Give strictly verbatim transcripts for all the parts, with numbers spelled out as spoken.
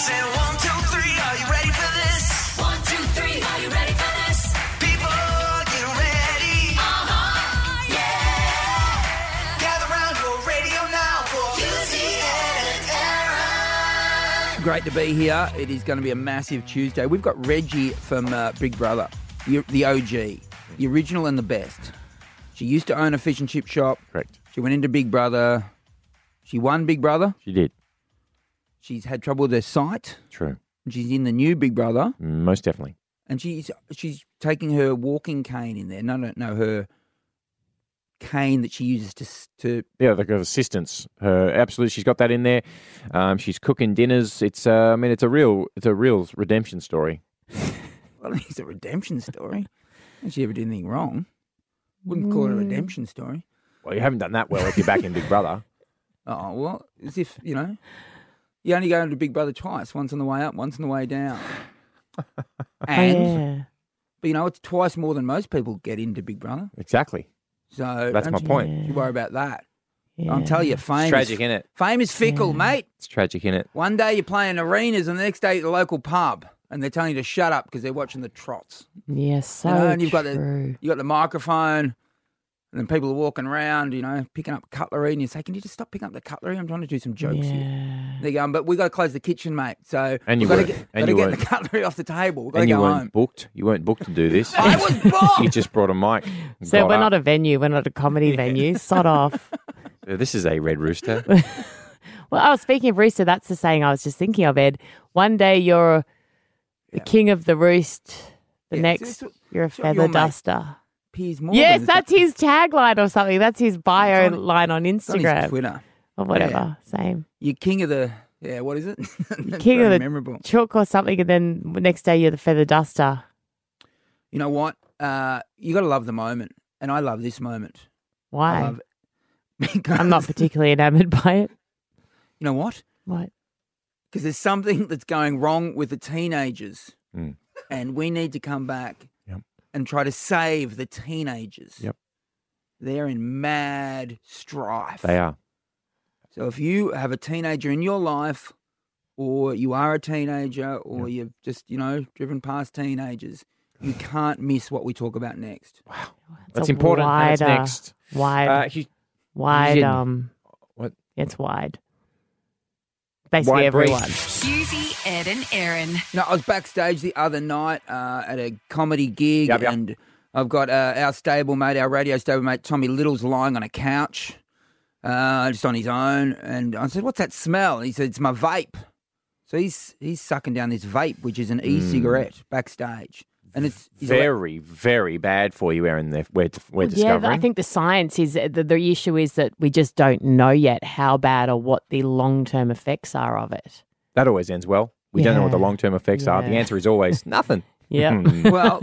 Say one, two, three, are you ready for this? One, two, three, are you ready for this? People, get ready. Uh-huh, yeah. Gather round your radio now for Husey, Ed, and Aaron. Great to be here. It is going to be a massive Tuesday. We've got Reggie from uh, Big Brother, the, the O G, the original and the best. She used to own a fish and chip shop. Correct. She went into Big Brother. She won Big Brother. She did. She's had trouble with her sight. True. And she's in the new Big Brother. Most definitely. And she's she's taking her walking cane in there. No, no, no, her cane that she uses to to. Yeah, like her assistance. Her absolutely, she's got that in there. Um, she's cooking dinners. It's, uh, I mean, it's a real, it's a real redemption story. I don't think it's a redemption story. If she ever did anything wrong, wouldn't call it a redemption story. Well, you haven't done that well if you're back in Big Brother. Oh well, as if you know, you only go into Big Brother twice. Once on the way up, once on the way down. And yeah. but you know, it's twice more than most people get into Big Brother. Exactly. So That's don't my you, point. You worry about that. Yeah. I'm telling you, fame It's tragic, is, innit? Fame is fickle, Yeah. mate. It's tragic, innit? One day you're playing arenas, and the next day at the local pub, and they're telling you to shut up because they're watching the trots. Yes, so You know, and you've got the true. you got the microphone, and then people are walking around, you know, picking up cutlery, and you say, "Can you just stop picking up the cutlery? I'm trying to do some jokes here." Yeah. They're going, "But we got to close the kitchen, mate. So And you we've got to weren't. get, And got to you get weren't. the cutlery off the table. We've got to And you go weren't home." booked. You weren't booked to do this. I was booked. You just brought a mic. So got we're up. not a venue. We're not a comedy venue. Sod off. So this is a Red Rooster. Well, oh, speaking of rooster, that's the saying I was just thinking of, Ed. One day you're the king of the roost. The Yeah, next, so- so- you're a so feather your mate duster. Piers Morgan. Yes, is that's his tagline or something. That's his bio It's on- line on it's on his Instagram Twitter. or whatever. Same. You're king of the yeah. What is it? That's King of very the memorable. Chook or something, and then next day you're the feather duster. You know what? Uh, you got to love the moment, and I love this moment. I Why? love it because I'm not particularly enamored by it. You know what? What? Because there's something that's going wrong with the teenagers, Mm. and we need to come back Yep. and try to save the teenagers. Yep. They're in mad strife. They are. So if you have a teenager in your life, or you are a teenager, or Yep. you've just, you know, driven past teenagers, you can't miss what we talk about next. It's That's a important. And it's wider- next. Wide, Uh, he- wide. didn't- Um, What? it's wide. Basically, Wide brief. everyone. Husey, Ed, and Aaron. No, I was backstage the other night uh, at a comedy gig, Yep, yep. and I've got uh, our stablemate, our radio stablemate, Tommy Little's lying on a couch, uh, just on his own. And I said, "What's that smell?" And he said, "It's my vape." So he's he's sucking down this vape, which is an e-cigarette, backstage, and it's he's like- Very, very bad for you, Aaron. There, we're, we're Yeah, discovering. I think the science is the, the issue is that we just don't know yet how bad or what the long term effects are of it. that always ends well. We don't know what the Yeah. long-term effects are. The Yeah. answer is always nothing. Yeah. well,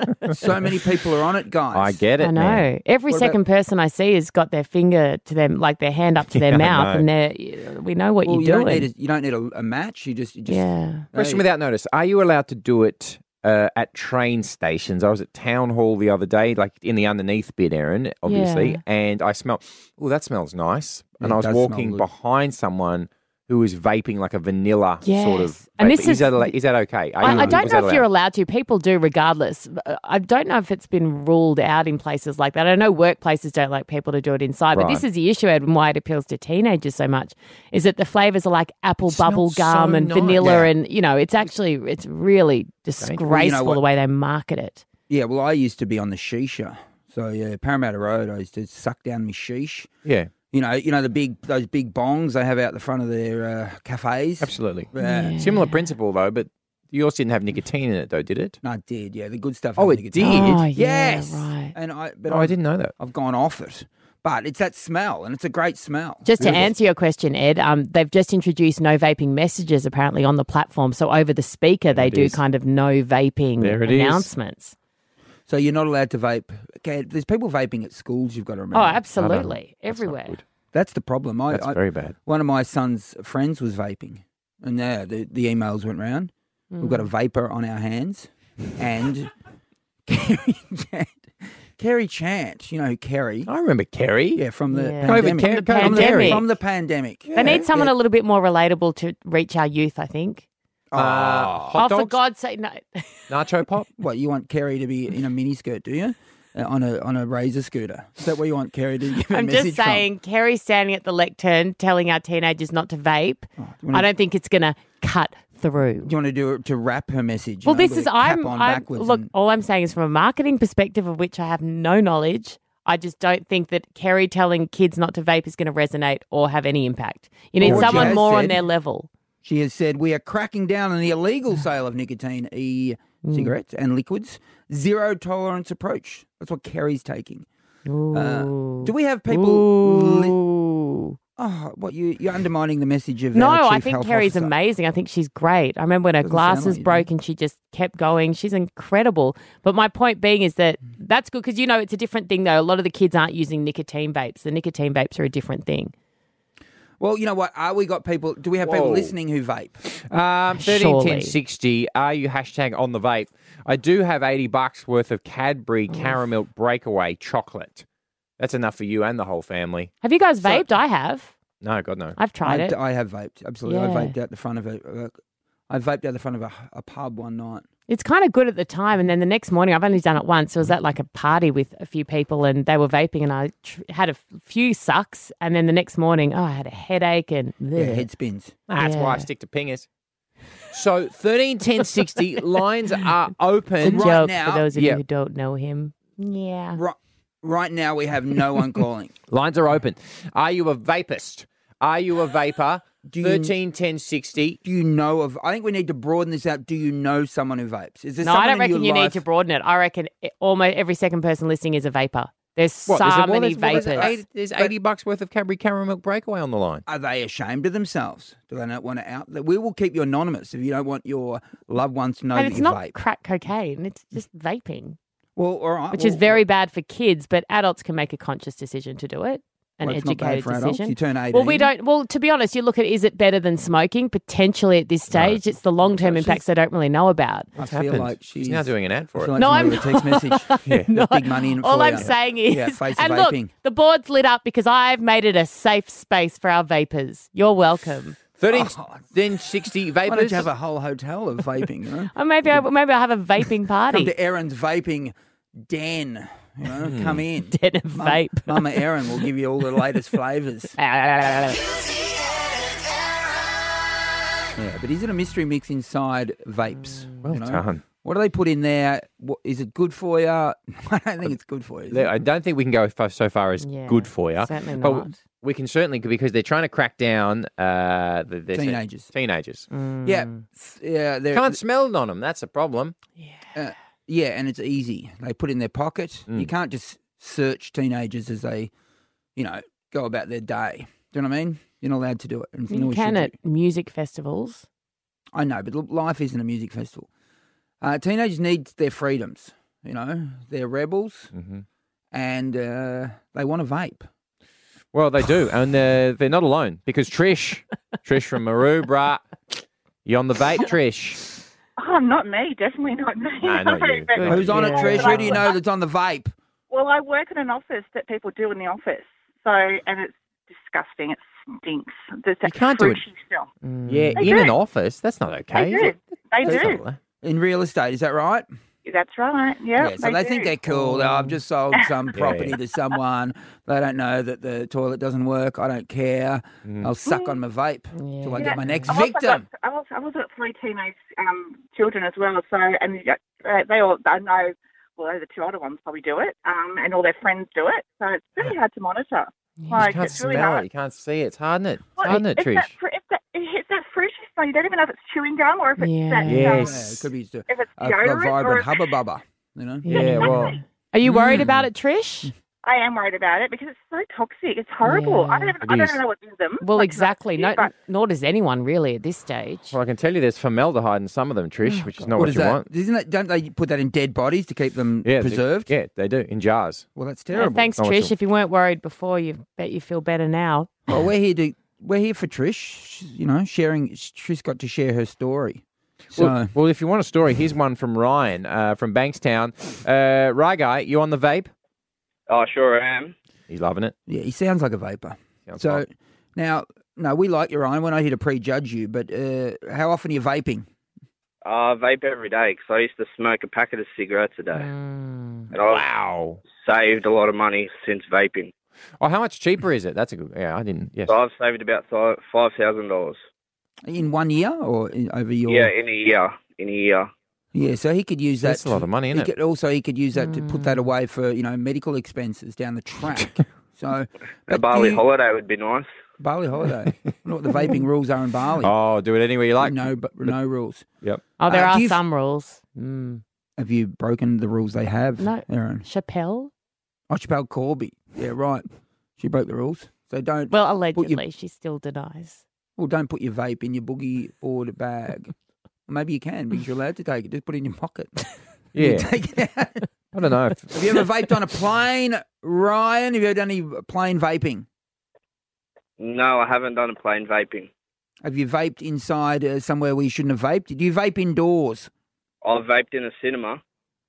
so many people are on it, guys. I get it. I know. man. Every What second person I see has got their finger to them, like their hand up to their Yeah, I mouth, know. and they're, we know what Well, you're you doing. don't need a, you don't need a, a match. You just, you just yeah. Question Hey. without notice. Are you allowed to do it uh, at train stations? I was at Town Hall the other day, like in the underneath bit, Aaron, obviously, Yeah. and I smelled, oh, that smells nice. Yeah, And it I was does smell walking good. behind someone who was vaping like a vanilla sort of Yes. And vape. this is, is- that, is that okay? Are I, you- I don't is know that if you're allowed? allowed to. People do regardless. I don't know if it's been ruled out in places like that. I know workplaces don't like people to do it inside, but this Right. is the issue, Ed, and why it appeals to teenagers so much, is that the flavours are like apple bubble smells gum so and nice. vanilla Yeah. and, you know, it's actually, it's really disgraceful what? the way they market it. Yeah, well, I used to be on the shisha. So, yeah, Parramatta Road, I used to suck down my sheesh. Yeah, You know, you know the big those big bongs they have out the front of their uh, cafes. absolutely. Yeah. Similar principle, though, but yours didn't have nicotine in it, though, did it? No, it did. Yeah, the good stuff. Oh, has it nicotine. did? Oh, yeah, Yes. right. And I, but Oh, I I've, didn't know that. I've gone off it, but it's that smell, and it's a great smell. Just to Beautiful. answer your question, Ed, um, they've just introduced no vaping messages apparently on the platform. So over the speaker, they it do is. kind of no vaping There it is. announcements. So you're not allowed to vape. Okay, there's people vaping at schools. You've got to remember. Oh, absolutely. That's not Everywhere. good. That's the problem. I, That's I, very bad. One of my son's friends was vaping, and yeah, the, the emails went round. We've got a Mm. vapor on our hands, and Kerry Chant, Kerry Chant, you know who Kerry? I remember Kerry. Yeah, from the Yeah. COVID, pandemic. Ker- From the COVID From the- Kerry. pandemic. From the pandemic. They need someone Yeah. a little bit more relatable to reach our youth, I think. Uh, hot oh, for dogs, God's sake, no. nacho pop. What, you want Kerry to be in a miniskirt, do you? Uh, on a on a razor scooter. Is that where you want Kerry to give a I'm message just saying, Kerry standing at the lectern telling our teenagers not to vape. Oh, do you wanna- I don't think it's going to cut through. from? Do you want to do it to wrap her message? you Well, know, this with is a I'm, cap on I'm backwards look. and- All I'm saying is from a marketing perspective, of which I have no knowledge. I just don't think that Kerry telling kids not to vape is going to resonate or have any impact. You need Well, what someone Jazz more on said- their level. She has said, we are cracking down on the illegal sale of nicotine e-cigarettes and liquids. Zero tolerance approach. That's what Kerry's taking. Uh, do we have people... Li- Ooh. oh, what, you, you're undermining the message of No, our I chief think health Kerry's officer. amazing. I think she's great. I remember when her Doesn't sound glasses like you, broke and she just kept going. She's incredible. But my point being is that that's good because, you know, it's a different thing, though. A lot of the kids aren't using nicotine vapes. The nicotine vapes are a different thing. Well, you know what? Are we got people... Do we have people Whoa. listening who vape? Um, thirteen ten Surely. sixty. Are you hashtag on the vape? I do have eighty bucks worth of Cadbury Caramel Breakaway chocolate. That's enough for you and the whole family. Have you guys vaped? I have. No, God no. I've tried I, it. I have vaped, absolutely. I Yeah. vaped out the front of a... Uh, I vaped out the front of a, a pub one night. It's kind of good at the time, and then the next morning, I've only done it once. I was at like a party with a few people, and they were vaping, and I tr- had a f- few sucks, and then the next morning, oh, I had a headache and Yeah, bleh. head spins. That's why I Yeah. stick to pingers. So thirteen ten sixty lines are open. Right joke now- for those of Yeah. you who don't know him. Yeah. Right, right now, we have no one calling. Lines are open. Are you a vapist? Are you a vapor? Do you- thirteen ten sixty. Do you know of... I think we need to broaden this out. Do you know someone who vapes? Is there No, someone I don't in reckon your you need life- to broaden it. I reckon it, almost every second person listening is a vapor. There's What, so there's a- well, many there's- well, vapors. There's, eighty, there's eighty bucks worth of Cadbury Caramel Milk Breakaway on the line. Are they ashamed of themselves? Do they not want to out? We will keep you anonymous if you don't want your loved ones to know and that it's you not vape. crack cocaine. It's just vaping, Well, all right. which well, is very bad for kids, but adults can make a conscious decision to do it. An well, it's not bad educated for adults. decision. You turn eighteen. Well, we don't. Well, to be honest, you look at is it better than smoking? Potentially at this stage, it's the long term So impacts they don't really know about. I What's feel happened? like she's, She's now doing an ad I for feel it. like No, she I'm might have a text message. Yeah. There's big money in it All for I'm you. saying is, Yeah, face of and look, vaping. the board's lit up because I've made it a safe space for our vapors. You're welcome. thirteen Oh. then sixty Why don't vapors. you have a whole hotel of vaping? You know? Or maybe I, maybe I'll have a vaping Come party. to Erin's vaping den. You know, Hmm. come in. Den of Mum- vape. Mama Erin will give you all the latest flavours. Yeah, but is it a mystery mix inside vapes? Well you know? done. What do they put in there? What, is it good for you? I don't think it's good for you. is it? I don't think we can go far, so far as Yeah, good for you. certainly But not. we can certainly, because they're trying to crack down uh, the, the Teenagers. Teenagers. Yeah, s- yeah, they're, Can't smell it on them. That's a problem. uh, yeah, and it's easy. They put it in their pocket. Mm. You can't just search teenagers as they, you know, go about their day. Do you know what I mean? You're not allowed to do it. and You nor can should at music festivals. I know, but look, life isn't a music festival. Uh, teenagers need their freedoms. You know, they're rebels, Mm-hmm. and uh, they want to vape. Well, they do, and uh, they're not alone because Trish, Trish from Maroubra, you on the vape, Trish? Oh, not me. Definitely not me. No, not you. But- Good. Who's on it, Yeah. Trish? Who do you know that's on the vape? Well, I work in an office that people do in the office. So, and it's disgusting. It stinks. There's that can't do it. fruity smell. Yeah, They in do. an office. That's not okay. They is do. it? They That's do. not- In real estate, is that right? That's right. Yeah. Yeah, so they, think they're cool. Oh, I've just sold some property Yeah. to someone. They don't know that the toilet doesn't work. I don't care. Mm. I'll suck on my vape till I Yeah. get my next I've also victim. got- I've also, I've also got three teenage um, children as well. So, and you got- uh, they all, I know, well, the two older ones probably do it, um, and all their friends do it. So it's really hard to monitor. You Like, can't it's really smell hard. it. You can't see it. It's hard, isn't it? It's Well, hard, isn't it, it's Trish? That, fr- it's, that, it's that fruity smell. You don't even know if it's chewing gum or if it's Yeah. that, Yes. um, Yeah, it could be just a, if it's a, a deodorant or vibrant if- hubba bubba. You know. Yeah, well, Are you worried Mm. about it, Trish? I am worried about it because it's so toxic. It's horrible. Yeah. I don't even, It I is. don't know what's in them. Well, Like, exactly. No, but nor does anyone really at this stage. well, I can tell you there's formaldehyde in some of them, Trish, which is not what, is you that? want. Isn't that? Don't they put that in dead bodies to keep them Yeah, they- preserved? yeah, they do in jars. Well, that's Yeah, terrible. thanks, Not what Trish. you- If you weren't worried before, you bet you feel better now. Well, we're here to we're here for Trish. She's, you know, sharing. Trish got to share her story. So Well, well, if you want a story, here's one from Ryan uh, from Bankstown. Uh, Rye guy, you on the vape? Oh, sure am. He's loving it. yeah, he sounds like a vapor. Sounds So hot. now, no, we like you, Ryan. We're not here to prejudge you, but uh, how often are you vaping? I vape every day because I used to smoke a packet of cigarettes a day. Mm. And I've Wow. saved a lot of money since vaping. Oh, how much cheaper is it? That's a good. Yeah, I didn't. Yes. So I've saved about five thousand dollars. In one year or in, over your? Yeah, in a year. In a year. Yeah, so he could use that. That's a lot of money, he isn't it? could, also, he could use that to put that away for, you know, medical expenses down the track. So, A but Bali do you- holiday would be nice. Bali holiday. I wonder what the vaping rules are in Bali. Oh, do it anywhere you like. no, but no rules. Yep. Oh, there Uh, do are you f- some rules. Mm. Have you broken the rules they have, No. Aaron? Chappelle? Oh, Chappelle Corby. Yeah, right. She broke the rules. So don't. Well, Put allegedly, your- she still denies. Well, don't put your vape in your boogie board bag. Maybe you can because you're allowed to take it. Just put it in your pocket. You Yeah. take it out. I don't know. If, Have you ever vaped on a plane, Ryan? Have you ever done any plane vaping? No, I haven't done a plane vaping. Have you vaped inside uh, somewhere where you shouldn't have vaped? Do you vape indoors? I've vaped in a cinema.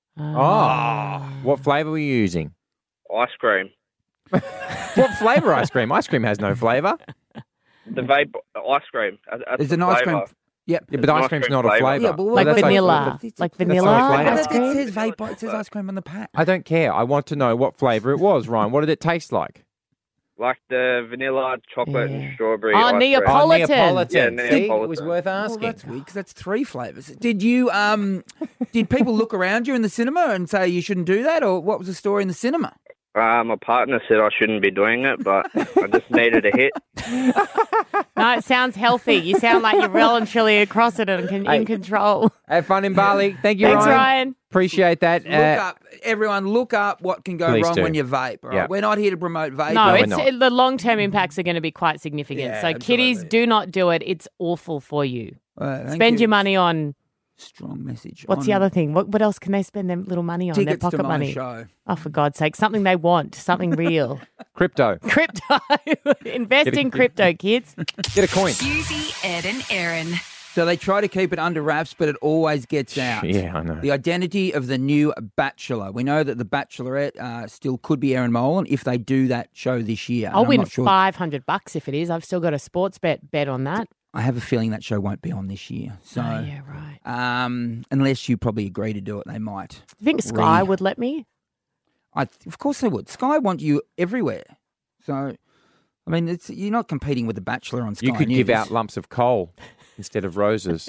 oh, what flavour were you using? Ice cream. What flavour ice cream? Ice cream has no flavour. The vape ice cream. That's There's the an ice flavour. cream. Yep. Yeah, but ice Ice cream's cream not a flavour. flavour. Yeah, but what- Like that's vanilla. It's- Like it's- vanilla that's not a It ice flavour. says- cream? it says vape. It says ice cream on the pack. I don't care. I want to know what flavour it was, Ryan. What did it taste like? Like the vanilla, chocolate, Yeah. and strawberry. Oh, ice cream. Neapolitan. Oh, Neapolitan. Yeah, See, Neapolitan. it was worth Well, asking. that's weird because that's three flavours. Did you um? Did people look around you in the cinema and say you shouldn't do that, or what was the story in the cinema? Uh, my partner said I shouldn't be doing it, but I just needed a hit. No, it sounds healthy. You sound like you're well and truly across it and con- Hey. in control. Have fun in Bali. Thank you, Thanks, Ryan. Ryan. Appreciate that. Look Uh, up, everyone. Look up what can go Please wrong do. when you vape. All right? Yeah. We're not here to promote vape. No, we're it's not. it, the long term impacts are going to be quite significant. Yeah, so, kiddies, absolutely. do not do it. It's awful for you. Uh, thank Spend you. your money on Strong message. what's the on other thing? What what else can they spend their little money on? Their tickets pocket to my money. show? Oh, for God's sake, something they want, something real. crypto. Crypto. Invest in crypto, kids. Get a coin. Susie, Ed, and Aaron. So they try to keep it under wraps, but it always gets out. Yeah, I know. The identity of the new Bachelor. We know that the Bachelorette uh, still could be Erin Molan if they do that show this year. And I'll I'm win not sure- five hundred bucks if it is. I've still got a sports bet bet on that. I have a feeling that show won't be on this year. So, Oh, yeah, right. um, unless you probably agree to do it, they might. Do you think Sky Re- would let me? I, of course they would. Sky want you everywhere. So, I mean, it's you're not competing with the Bachelor on Sky You could News. give out lumps of coal instead of roses.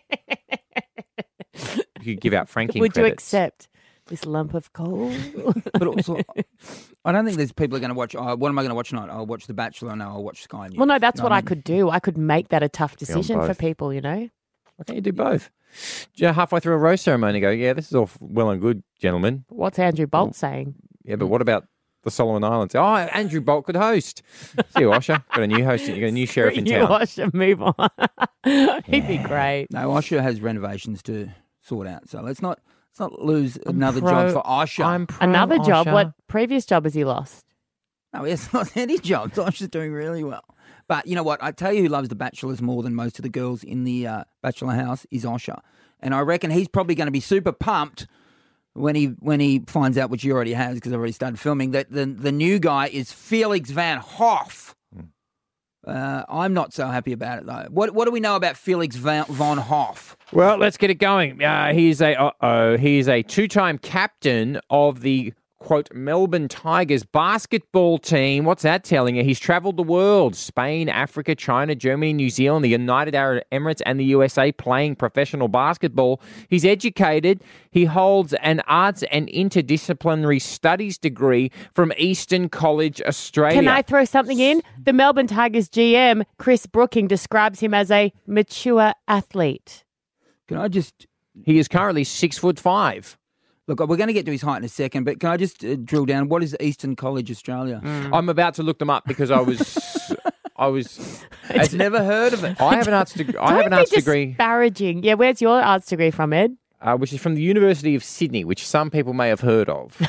You could give out franking Would you credits. accept this lump of coal? But also, I don't think there's people are going to watch. Oh, what am I going to watch tonight? I'll watch The Bachelor. No, I'll watch Sky News. Well, no, that's You know what I mean? could do. I could make that a tough decision for both. people, you know? Why can't you do both? Yeah, halfway through a rose ceremony, go, yeah, this is all f- well and good, gentlemen. What's Andrew Bolt saying? Yeah, but what about the Solomon Islands? Oh, Andrew Bolt could host. See you, Osher. Got a new host. You got a new sheriff in you town. watch and move on. He'd be great. No, Osher has renovations to sort out. So let's not let's not lose another pro- job for Osher. I'm pro Another job. Osher. What previous job has he lost? No, he has not any jobs. Osher's doing really well. But you know what? I tell you who loves The Bachelors more than most of the girls in the uh, Bachelor house is Osher. And I reckon he's probably going to be super pumped when he when he finds out, which he already has because I've already started filming, that the, the new guy is Felix Van Hoff. Uh, I'm not so happy about it, though. What what do we know about Felix Van, Van Hoff? Well, let's get it going. Uh, he's a uh-oh. He's a two-time captain of the quote Melbourne Tigers basketball team. What's that telling you? He's travelled the world: Spain, Africa, China, Germany, New Zealand, the United Arab Emirates, and the U S A, playing professional basketball. He's educated. He holds an arts and interdisciplinary studies degree from Eastern College, Australia. Can I throw something in? The Melbourne Tigers G M, Chris Brooking, describes him as a mature athlete. Can I just He is currently six foot five. look? We're going to get to his height in a second, but can I just uh, drill down? What is Eastern College Australia? I'm about to look them up because I was, I was. I've never heard of it. I have an arts degree. I Don't have an be arts degree, disparaging. Yeah, where's your arts degree from, Ed? uh, which is from the University of Sydney, which some people may have heard of.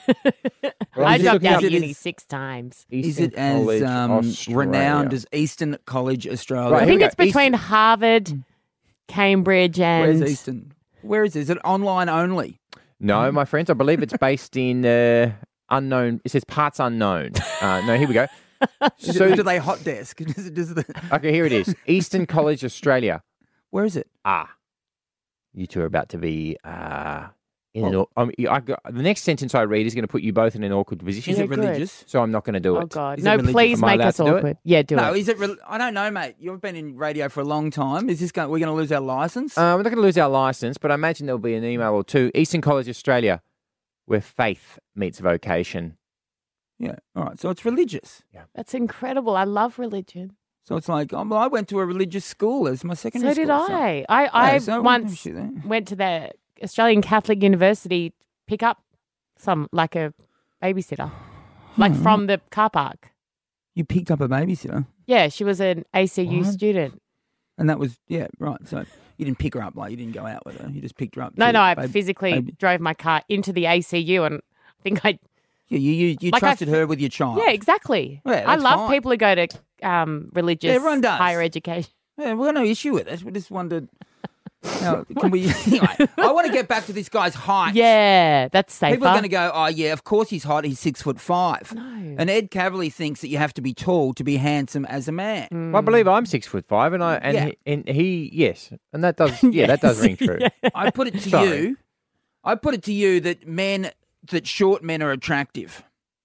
Well, I I'm just dropped looking out up of uni is- six times. Is Eastern it as College, um, Australia. renowned as Eastern College Australia? Right, I here think we it's go. between Harvard, Cambridge, and Where's Eastern? Where is it? Is it online only? No, my friends, I believe it's based in uh, unknown. It says parts unknown. Uh, no, here we go. Is So, it, do they hot desk? Does it- does the- okay, here it is. Eastern College, Australia. where is it? Ah. You two are about to be uh, in an. au- Um, I got, the next sentence I read is going to put you both in an awkward position. Is Yeah, it good. religious? So I'm not going to do it. Oh, God. Is it No, religious? please Am I make allowed us to do it? awkward. Yeah, do No, it. is it? Re- I don't know, mate. You've been in radio for a long time. Is this going? We're going to lose our license? Uh, we're not going to lose our license, but I imagine there'll be an email or two. Eastern College Australia, where faith meets vocation. yeah. All right. So it's religious. That's incredible. I love religion. So it's like, oh, well, I went to a religious school as my secondary So did school. I. I, I Yeah, so- once shit, eh? went to the Australian Catholic University pick up some, like a babysitter, like Hmm. from the car park. You picked up a babysitter, Yeah, she was an A C U What? student. and that was yeah, right. So you didn't pick her up, like you didn't go out with her. You just picked her up. No, to no, I baby- physically baby- drove my car into the A C U, and I think I. Yeah, you you, you Like I trusted f- her with your child. Yeah, exactly. Yeah, I that's love fine. people who go to um, religious Everyone does. higher education. Yeah, we've got no issue with it. We just wondered. Now, can we? Anyway, I want to get back to this guy's height. Yeah, that's safer. People are going to go, oh, yeah, of course he's hot. He's six foot five. No. And Ed Cavalier thinks that you have to be tall to be handsome as a man. Mm. Well, I believe I'm six foot five, and I and, Yeah. he, and he yes, and that does yeah, that does ring true. I put it to Sorry. you. I put it to you that men, that short men are attractive.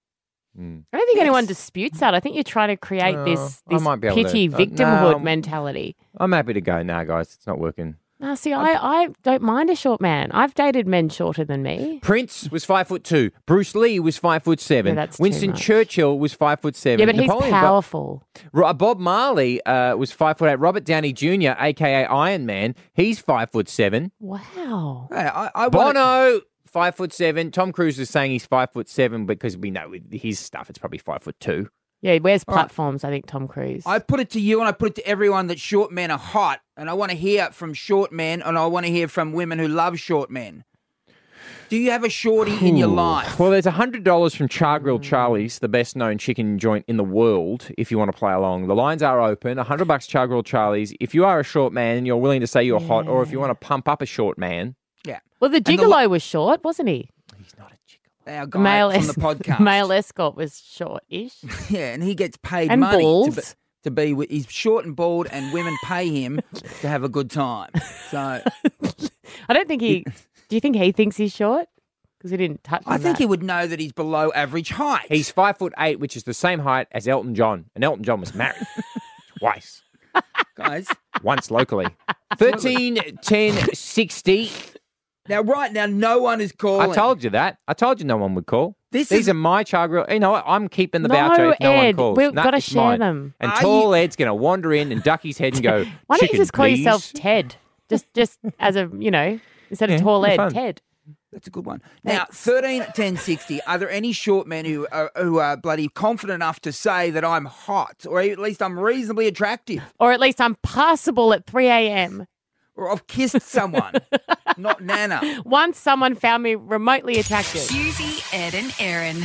I don't think anyone disputes that. I think you're trying to create No, this, I this might be able to- pity uh, victimhood no. mentality. I'm happy to go. Nah, guys, it's not working. No, see, I, I don't mind a short man. I've dated men shorter than me. Prince was five foot two. Bruce Lee was five foot seven. Yeah, that's too Winston much. Churchill was five foot seven. Yeah, but he's Napoleon Bo- powerful. Ro- Bob Marley uh, was five foot eight. Robert Downey Junior, aka Iron Man, he's five foot seven. Wow. Hey, I, I wanna- Bono, five foot seven. Tom Cruise is saying he's five foot seven because we know with his stuff it's probably five foot two. Yeah, he wears right. platforms, I think, Tom Cruise. I put it to you and I put it to everyone that short men are hot. And I want to hear from short men and I want to hear from women who love short men. Do you have a shorty in your life? Well, there's one hundred dollars from Char Grill Charlie's, the best known chicken joint in the world, if you want to play along. The lines are open. one hundred bucks Char Grill Charlie's. If you are a short man and you're willing to say you're hot, or if you want to pump up a short man. Yeah. well, the the gigolo lo- was short, wasn't he? He's not a chicken. Our guy Male from es- the podcast. male escort was short-ish. Yeah, and he gets paid And money bald. to be, to be with. He's short and bald, and women pay him to have a good time. So I don't think he... Do you think he thinks he's short? Because he didn't touch I on think that. he would know that he's below average height. He's five foot eight, which is the same height as Elton John. And Elton John was married twice. guys. Once locally. thirteen ten sixty. Now, right now, no one is calling. I told you that. I told you no one would call. This These is- are my Char Grill. You know what? I'm keeping the No, voucher if no one Ed, calls. we've No, gotta it's share mine. them. And Are tall Ed's going to wander in and duck his head and go, Why don't you "Chicken, just call please." yourself Ted? Just just as a, you know, instead of Yeah, tall it'd be Ed, fun. Ted. That's a good one. Now, thirteen ten sixty. Are there any short men who are, who are bloody confident enough to say that I'm hot, or at least I'm reasonably attractive, Or at least I'm passable at three a.m. or I've kissed someone, not Nana? Once someone found me remotely attractive. Husey, Ed, and Aaron.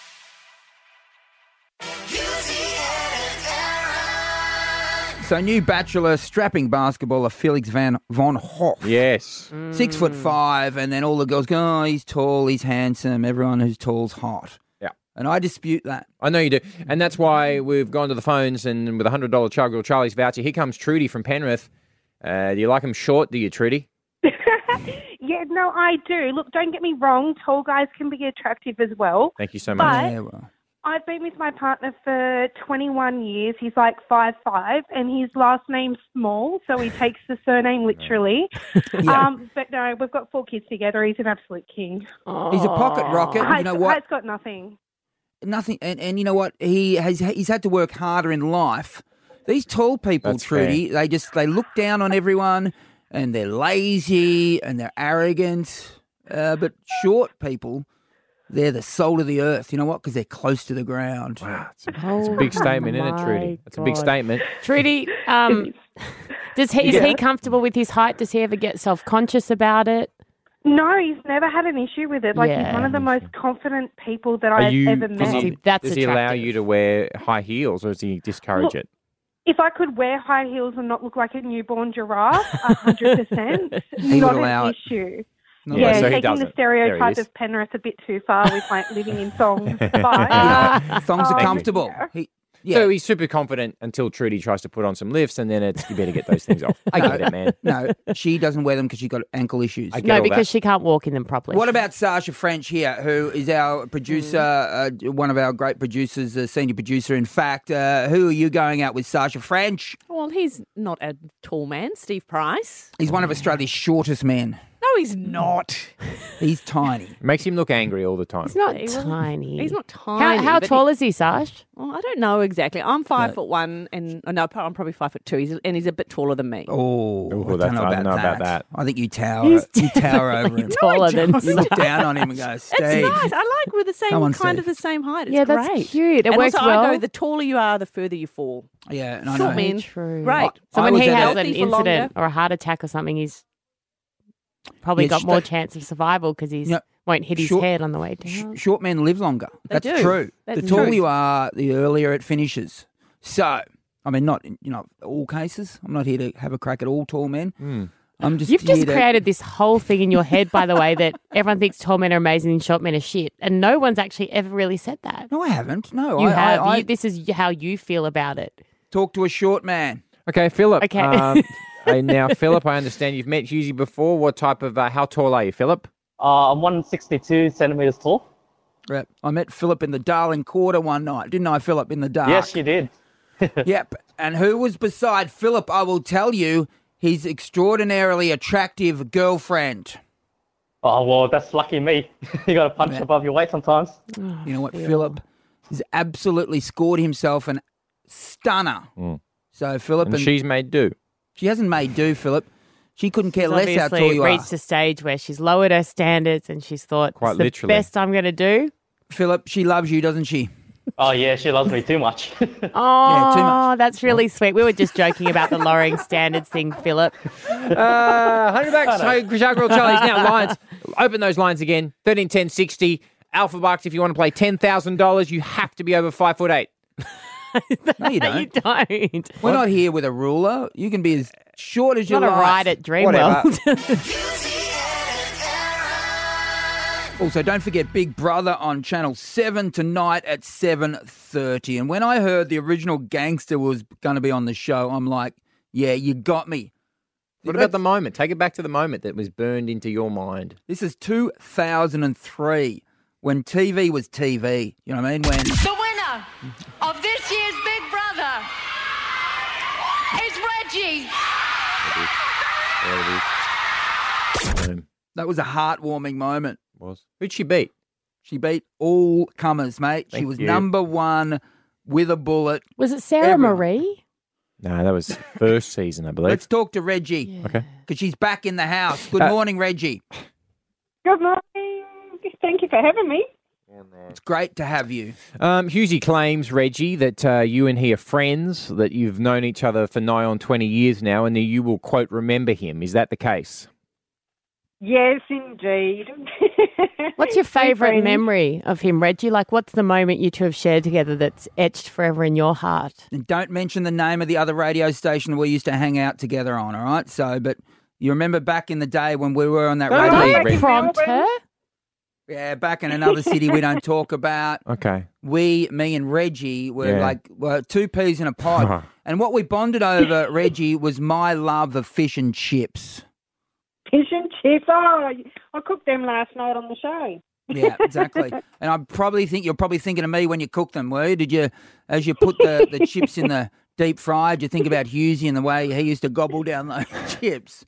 So, new bachelor strapping basketballer Felix van von Hoff. Yes. Six foot five, and then all the girls go, oh, he's tall, he's handsome. Everyone who's tall's hot. Yeah. And I dispute that. I know you do. And that's why we've gone to the phones and with a one hundred dollars Char Grill Charlie's voucher, here comes Trudy from Penrith. Uh, do you like him short, do you, Trudy? Yeah, no, I do. Look, don't get me wrong. Tall guys can be attractive as well. Thank you so much. But- Yeah, well. I've been with my partner for twenty-one years. He's like five five, and his last name's Small, so he takes the surname literally. Yeah. Um, but no, we've got four kids together. He's an absolute king. He's a pocket rocket. You know what? Height's got nothing. Nothing, and, and you know what? He has he's had to work harder in life. These tall people, That's Trudy, they just they look down on everyone, and they're lazy and they're arrogant. Uh, but short people, they're the soul of the earth. You know what? Because they're close to the ground. Wow, it's a, it's a big statement, isn't it, Trudy? my It's a big God. statement. Trudy, um, does he, is Yeah. he comfortable with his height? Does he ever get self-conscious about it? No, he's never had an issue with it. Like, Yeah. he's one of the most confident people that Are I've you, ever does met. he, That's does he allow attractive. you to wear high heels or does he discourage Look, it? If I could wear high heels and not look like a newborn giraffe, one hundred percent, He not would allow an it. issue. No, Yeah, so he taking doesn't. the stereotype There he is. of Penrith a bit too far with like living in songs. But Yeah, songs are Um, comfortable. yeah. He, Yeah. So he's super confident until Trudy tries to put on some lifts, and then it's you better get those things off. I get it, man. No, she doesn't wear them because she's got ankle issues. I get No, all because that. she can't walk in them properly. What about Sasha French here, who is our producer, uh, one of our great producers, a senior producer, in fact. Uh, who are you going out with, Sasha French? Well, he's not a tall man, Steve Price. He's one of Australia's shortest men. No, he's not. He's tiny. Makes him look angry all the time. He's not He wasn't- tiny. He's not How, tiny. how but tall he- is he, Sash? Well, I don't know exactly. I'm five No. foot one, and oh, no, I'm probably five foot two. He's, and he's a bit taller than me. Oh, Ooh, I don't that's- know I about, don't know that. about that. I think you tower, He's you tower over him. taller than You look down on him and go, Steve. It's nice. I like we're the same Come on, kind Steve. of the same height. It's Yeah, that's great. cute. It and works also, well. I go, the taller you are, the further you fall. Yeah, and I Short know. men, True. great. So I when was he at has a- an Healthy for longer. incident or a heart attack or something, he's probably Yeah, got sh- more chance of survival because he Yeah. won't hit his Short- head on the way Sh- down. short men live longer. They That's do. true. That's the taller true. you are, the earlier it finishes. So, I mean, not in you know all cases. I'm not here to have a crack at all tall men. I'm just You've here just to, created this whole thing in your head, by the way, that everyone thinks tall men are amazing and short men are shit. And no one's actually ever really said that. No, I haven't. No, You I, have. I, I you, this is how you feel about it. talk to a short man. Okay, Philip. Okay. Um, uh, now, Philip, I understand you've met Husey before. What type of, uh, how tall are you, Philip? Uh, I'm one hundred sixty-two centimeters tall. Right. I met Philip in the Darling Quarter one night, didn't I, Philip, in the dark? Yes, you did. Yep. And who was beside Philip? I will tell you, his extraordinarily attractive girlfriend. Oh, well, that's lucky me. You got to punch Yeah. above your weight sometimes. You know what? Philip has absolutely scored himself an stunner. So Philip, And and she's made do. she hasn't made do, Philip. She couldn't care She's less how tall obviously you are. reached a stage where she's lowered her standards and she's thought, Quite it's the literally. best I'm going to do. Philip, she loves you, doesn't she? Oh, yeah, she loves me too much. Oh, too much. that's really sweet. We were just joking about the lowering standards thing, Philip. Uh, one hundred bucks. Hey, Shark Girl Charlie's now lines. Open those lines again. thirteen ten sixty. Alpha bucks if you want to play ten thousand dollars. You have to be over five foot eight. No, you don't. You don't. We're not here with a ruler. You can be as short as you Not a like. ride at Whatever. Dreamworld. Also, don't forget Big Brother on Channel seven tonight at seven thirty. And when I heard the original Gangster was going to be on the show, I'm like, yeah, you got me. What about the moment? Take it back to the moment that was burned into your mind. This is two thousand three, when T V was T V. You know what I mean? When The winner of this year's Big Brother is Reggie. Boom. that was a heartwarming moment. Was. Who'd she beat? She beat all comers, mate. she Thank was you. number one with a bullet. Was it Sarah Everyone. Marie? No, that was first season, I believe. Let's talk to Reggie Okay. because she's back in the house. Good Uh, morning, Reggie. Good morning. Thank you for having me. It's great to have you. Um, Husey claims, Reggie, that uh, you and he are friends, that you've known each other for nigh on twenty years now, and that you will, quote, remember him. Is that the case? Yes, indeed. What's your We're favourite friends. memory of him, Reggie? Like, what's the moment you two have shared together that's etched forever in your heart? And don't mention the name of the other radio station we used to hang out together on, all right? So, but you remember back in the day when we were on that No, radio? no, Don't Reggie. prompt her. Yeah, back in another city we don't talk about. Okay. We, me and Reggie were Yeah. like were two peas in a pod. And what we bonded over, Reggie, was my love of fish and chips. Fish and chips. Oh, I cooked them last night on the show. Yeah, exactly. And I probably think you're probably thinking of me when you cook them, were you? Did you, as you put the, the chips in the deep fryer, did you think about Husey and the way he used to gobble down those chips?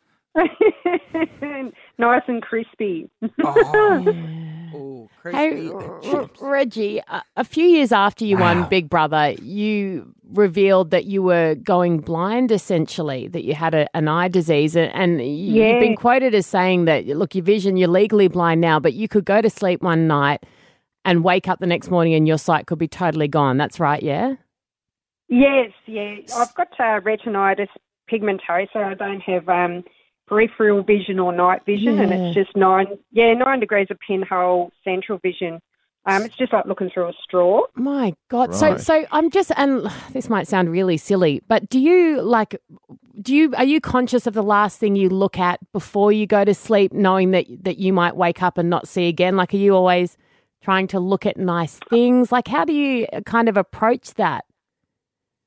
Nice and crispy. Oh, oh crispy Hey, R- chips. Reggie, a, a few years after you Wow. won Big Brother, you revealed that you were going blind, essentially, that you had a, an eye disease. And, and you- you've been Yeah. quoted as saying that, look, your vision, you're legally blind now, but you could go to sleep one night and wake up the next morning and your sight could be totally gone. That's right, yeah? Yes, yeah. I've got uh, retinitis pigmentosa. I don't have um, peripheral vision or night vision, and it's just nine, yeah, nine degrees of pinhole central vision. Um, it's just like looking through a straw. My God. So, Right. so I'm just, and this might sound really silly, but do you like, do you, are you conscious of the last thing you look at before you go to sleep, knowing that, that you might wake up and not see again? Like, are you always trying to look at nice things? Like, how do you kind of approach that?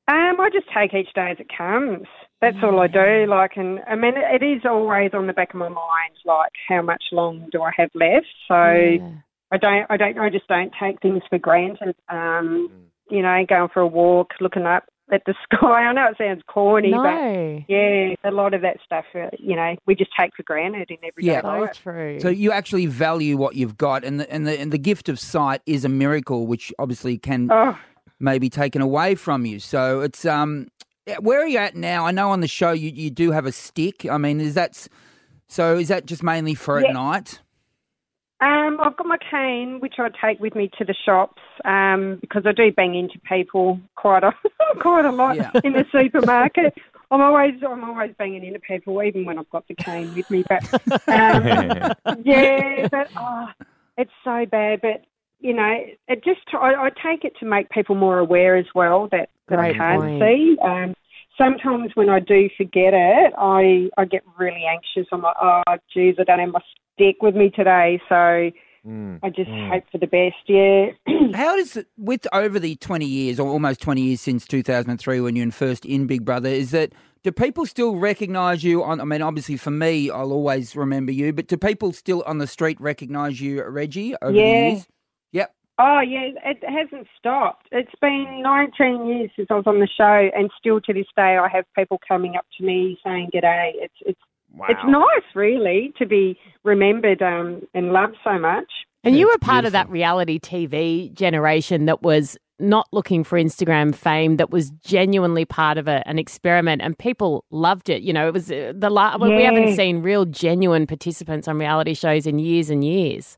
Um, I just take each day as it comes. That's all I do. Like, and I mean, it is always on the back of my mind. Like, how much long do I have left? So Yeah. I don't, I don't, I just don't take things for granted. Um, you know, going for a walk, looking up at the sky. I know it sounds corny, No. but yeah, a lot of that stuff, uh, you know, we just take for granted in everyday Yeah. So life. true. So you actually value what you've got, and the and the and the gift of sight is a miracle, which obviously can Oh, may be taken away from you. So it's um, yeah, where are you at now? I know on the show you, you do have a stick. I mean, is that s- so? Is that just mainly for at Yeah. night? Um, I've got my cane, which I take with me to the shops um, because I do bang into people quite a quite a lot Yeah. in the supermarket. I'm always I'm always banging into people, even when I've got the cane with me. But um, yeah, but oh, it's so bad. But you know, it just I, I take it to make people more aware as well that, that I Great can't point. see. Um, sometimes when I do forget it, I I get really anxious. I'm like, oh, geez, I don't have my stick with me today, so Mm. I just hope for the best. Yeah. How does it, with over the twenty years or almost twenty years since two thousand three when you were first in Big Brother, is that do people still recognise you on, I mean, obviously for me, I'll always remember you, but do people still on the street recognise you, Reggie, over the Yeah. years? Yep. Oh, yeah, it hasn't stopped. It's been nineteen years since I was on the show, and still to this day I have people coming up to me saying g'day. It's it's Wow. it's nice, really, to be remembered um, and loved so much. And you That's were part of that beautiful. reality T V generation that was not looking for Instagram fame, that was genuinely part of a, an experiment, and people loved it. You know, it was uh, the la- well, we haven't Yeah. seen real genuine participants on reality shows in years and years.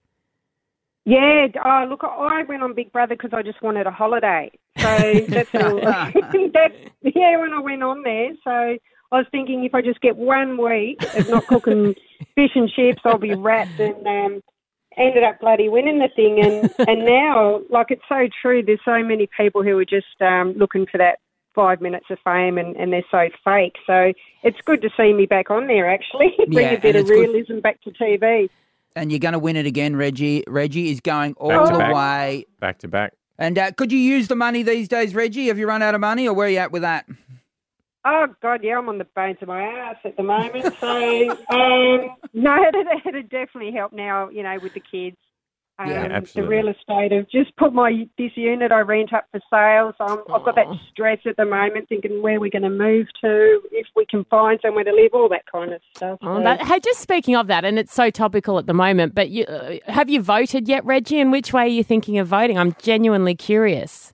Yeah, oh, look, I went on Big Brother because I just wanted a holiday. So that's all. that, yeah, when I went on there, so I was thinking if I just get one week of not cooking fish and chips, I'll be wrapped, and um, ended up bloody winning the thing. And, and now, like, it's so true, there's so many people who are just um, looking for that five minutes of fame, and, and they're so fake. So it's good to see me back on there, actually. Bring Yeah, a bit and of it's good- realism back to T V. And you're going to win it again, Reggie. Reggie is going all Back to the back. way. Back to back. And uh, could you use the money these days, Reggie? Have you run out of money, or where are you at with that? Oh, God, yeah, I'm on the bones of my ass at the moment. So, um, no, it'd, it'd definitely help now, you know, with the kids. Um, Yeah, the absolutely. real estate of just put my this unit I rent up for sale. So I'm, I've got that stress at the moment, thinking where we're going to move to, if we can find somewhere to live, all that kind of stuff. Oh, So- that, hey, just speaking of that, and it's so topical at the moment, but you, uh, have you voted yet, Reggie? And which way are you thinking of voting? I'm genuinely curious.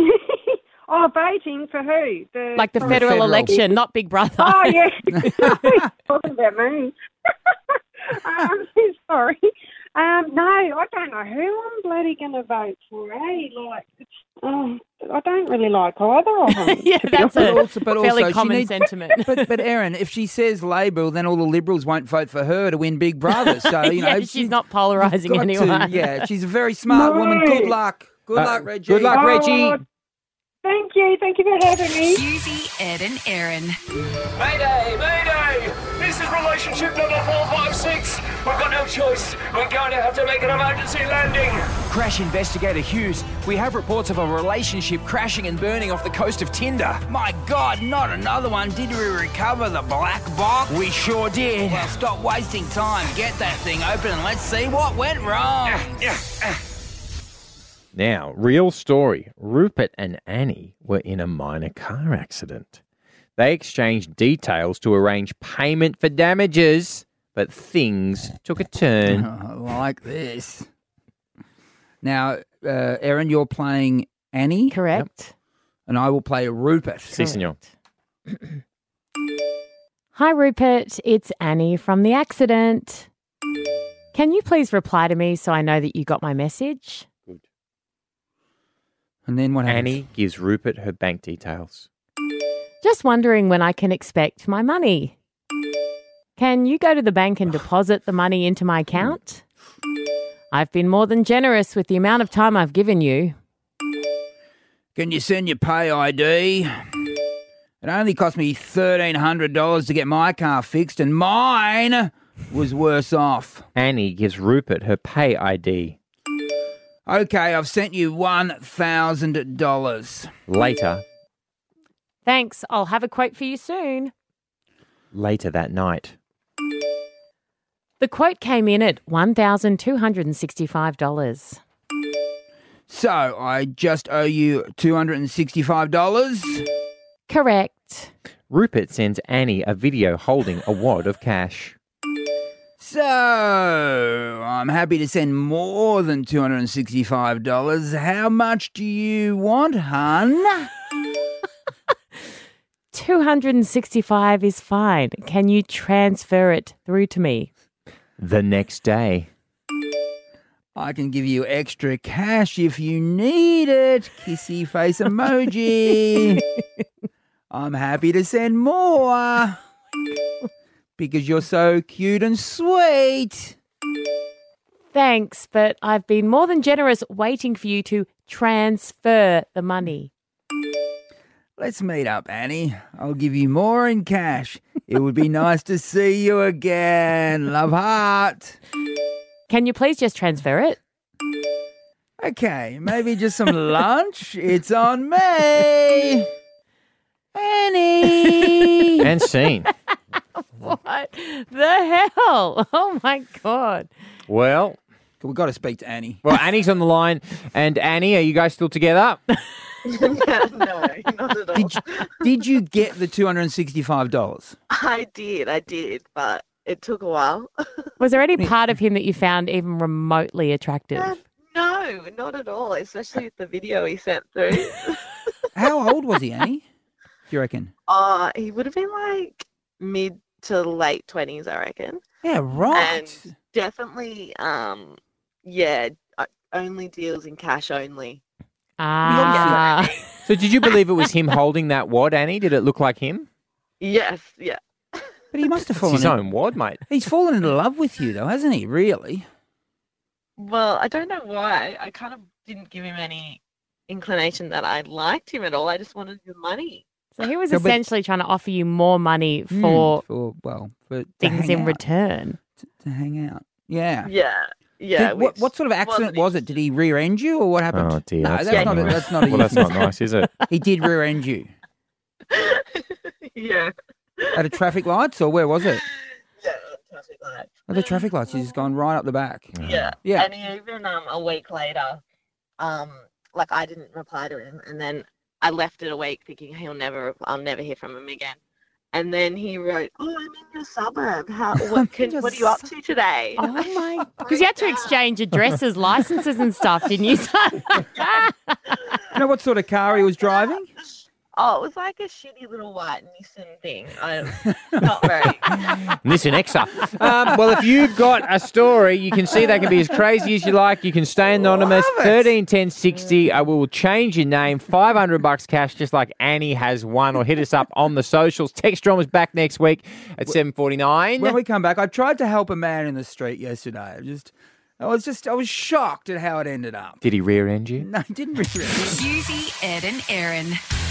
oh, voting for who? The, Like the for- federal, federal. election, not Big Brother. Oh, yeah. Talking about me. um, sorry. Um, no, I don't know who I'm bloody going to vote for, eh? Like, it's, oh, I don't really like either of them. yeah, that's But a also- but fairly also she common needs- sentiment. But, but Erin, if she says Labor, then all the Liberals won't vote for her to win Big Brother. So, you know, yeah, she's she's not polarising got to- anyone. yeah, she's a very smart No. woman. Good luck. Good Uh, luck, Reggie. Good luck, Oh, Reggie. Thank you. Thank you for having me. Susie, Ed, and Erin. Mayday, mayday! This is relationship number four five six. We've got no choice. We're going to have to make an emergency landing. Crash investigator Hughes, we have reports of a relationship crashing and burning off the coast of Tinder. My God, not another one. Did we recover the black box? We sure did. Well, stop wasting time. Get that thing open and let's see what went wrong. Now, real story. Rupert and Annie were in a minor car accident. They exchanged details to arrange payment for damages, but things took a turn. I like this. Now, uh, Erin, you're playing Annie, Correct. and I will play Rupert. Si, senor. Hi, Rupert. It's Annie from the accident. Can you please reply to me so I know that you got my message? And then what happens? Annie gives Rupert her bank details. Just wondering when I can expect my money. Can you go to the bank and deposit the money into my account? I've been more than generous with the amount of time I've given you. Can you send your pay I D? It only cost me thirteen hundred dollars to get my car fixed, and mine was worse off. Annie gives Rupert her pay I D. Okay, I've sent you one thousand dollars. Later, Thanks. I'll have a quote for you soon. Later that night. The quote came in at one thousand two hundred sixty-five dollars. So I just owe you two hundred sixty-five dollars? Correct. Rupert sends Annie a video holding a wad of cash. So I'm happy to send more than two hundred sixty-five dollars. How much do you want, hun? two hundred sixty-five is fine. Can you transfer it through to me? The next day. I can give you extra cash if you need it. Kissy face emoji. I'm happy to send more. Because you're so cute and sweet. Thanks, but I've been more than generous waiting for you to transfer the money. Let's meet up, Annie. I'll give you more in cash. It would be nice to see you again. Love, heart. Can you please just transfer it? Okay, maybe just some lunch. It's on me. Annie. And scene. What the hell? Oh, my God. Well, we've got to speak to Annie. Well, Annie's on the line. And Annie, are you guys still together? no, not at all. Did you, did you get the two hundred sixty-five dollars? I did, I did, but it took a while. Was there any part of him that you found even remotely attractive? Uh, no, not at all, especially with the video he sent through. How old was he, Annie? Do you reckon? Uh, he would have been like mid to late twenties, I reckon. Yeah, right. And definitely, um, yeah, only deals in cash only. Ah. So did you believe it was him holding that wad, Annie? Did it look like him? Yes, yeah. But he must have It's fallen his in, own wad, mate. He's fallen in love with you, though, hasn't he? Really? Well, I don't know why. I kind of didn't give him any inclination that I liked him at all. I just wanted the money. So he was So, but- essentially trying to offer you more money Mm, for for well, for to things hang in out. return. To, to hang out. Yeah. Yeah, yeah. Did- what, which what sort of accident wasn't was it? Did he rear end you, or what happened? Oh, dear. No, that's that's not not. A, nice. that's not. A Well, that's not euphemism. nice, is it? He did rear end you Yeah. at a traffic lights, or where was it? Yeah, traffic light. At the traffic lights. He's gone right up the back. Yeah. Yeah. And he even um a week later, um, like I didn't reply to him, and then I left it a week thinking he'll never, I'll never hear from him again. And then he wrote, "Oh, I'm in your suburb. How? What can? What are you up to today?" Oh my! Because you had to exchange addresses, licenses, and stuff, didn't you? You know what sort of car he was driving? Oh, it was like a shitty little white Nissan thing. I, not very. Nissan Exa. Um, well, if you've got a story, you can see they can be as crazy as you like. You can stay anonymous. thirteen ten sixty. I will change your name. five hundred bucks cash, just like Annie has won. Or hit us up on the socials. Text Drama's back next week at seven forty-nine. When we come back, I tried to help a man in the street yesterday. I just, I was just, I was shocked at how it ended up. Did he rear end you? No, he didn't rear end. Susie, Ed, and Aaron.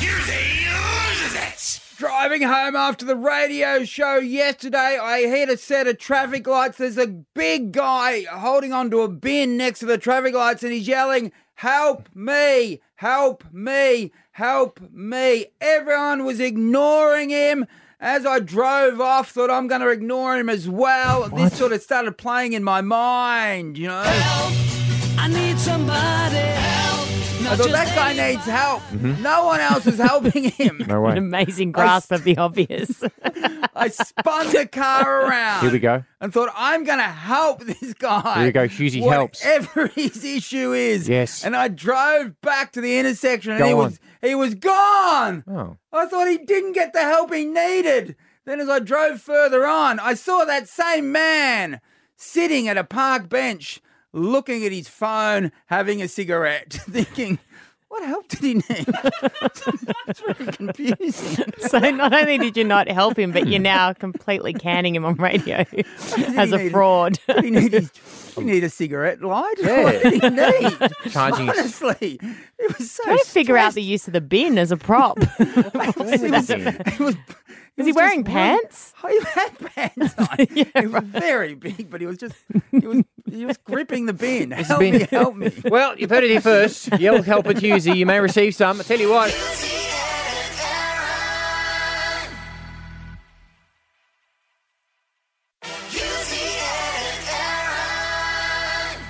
Driving home after the radio show yesterday, I hit a set of traffic lights. There's a big guy holding onto a bin next to the traffic lights, and he's yelling, "Help me! Help me! Help me!" Everyone was ignoring him. As I drove off, thought I'm going to ignore him as well. This sort of started playing in my mind, you know. I need somebody help. I thought that guy needs help. No one else is helping him. No way. An amazing grasp of the obvious. I spun the car around. Here we go. And thought, I'm going to help this guy. Here we go. Hughesy helps. Whatever his issue is. Yes. And I drove back to the intersection and Go he on. was he was gone. Oh. I thought he didn't get the help he needed. Then as I drove further on, I saw that same man sitting at a park bench, looking at his phone, having a cigarette, thinking, what help did he need? It's very confusing. So not only did you not help him, but you're now completely canning him on radio as he a need? fraud. Did he need, his, did he need a cigarette light? Yeah. What did he need? Charging his- Honestly, it was so Trying to figure out the use of the bin as a prop. It was, it was, Was he wearing pants? Oh, he had pants on. It was very big, but he was just he was he was gripping the bin. It's Help been- me, help me. Well, you've heard it here first. Yell help at Hughesy. You may receive some. I tell you what.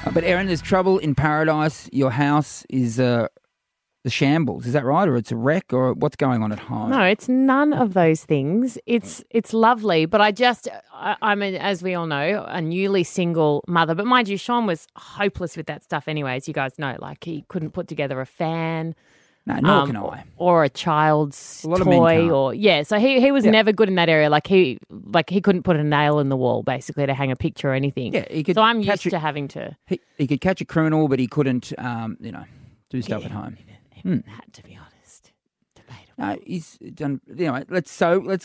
But Erin, there's trouble in paradise. Your house is uh, the shambles. Is that right? Or it's a wreck? Or what's going on at home? No, it's none of those things. It's it's lovely, but I just, I, I'm, a, as we all know, a newly single mother. But mind you, Sean was hopeless with that stuff anyway, as you guys know. Like, he couldn't put together a fan. No, nor um, can I. Or a child's A lot of men toy, can't. or yeah. So he he was Yeah. never good in that area. Like he like he couldn't put a nail in the wall basically to hang a picture or anything. Yeah, he could so I'm catch used a- to having to. He, he could catch a criminal, but he couldn't, um, you know, do stuff at home. Hmm. Had to be honest. No, he's done. Anyway, let's so let's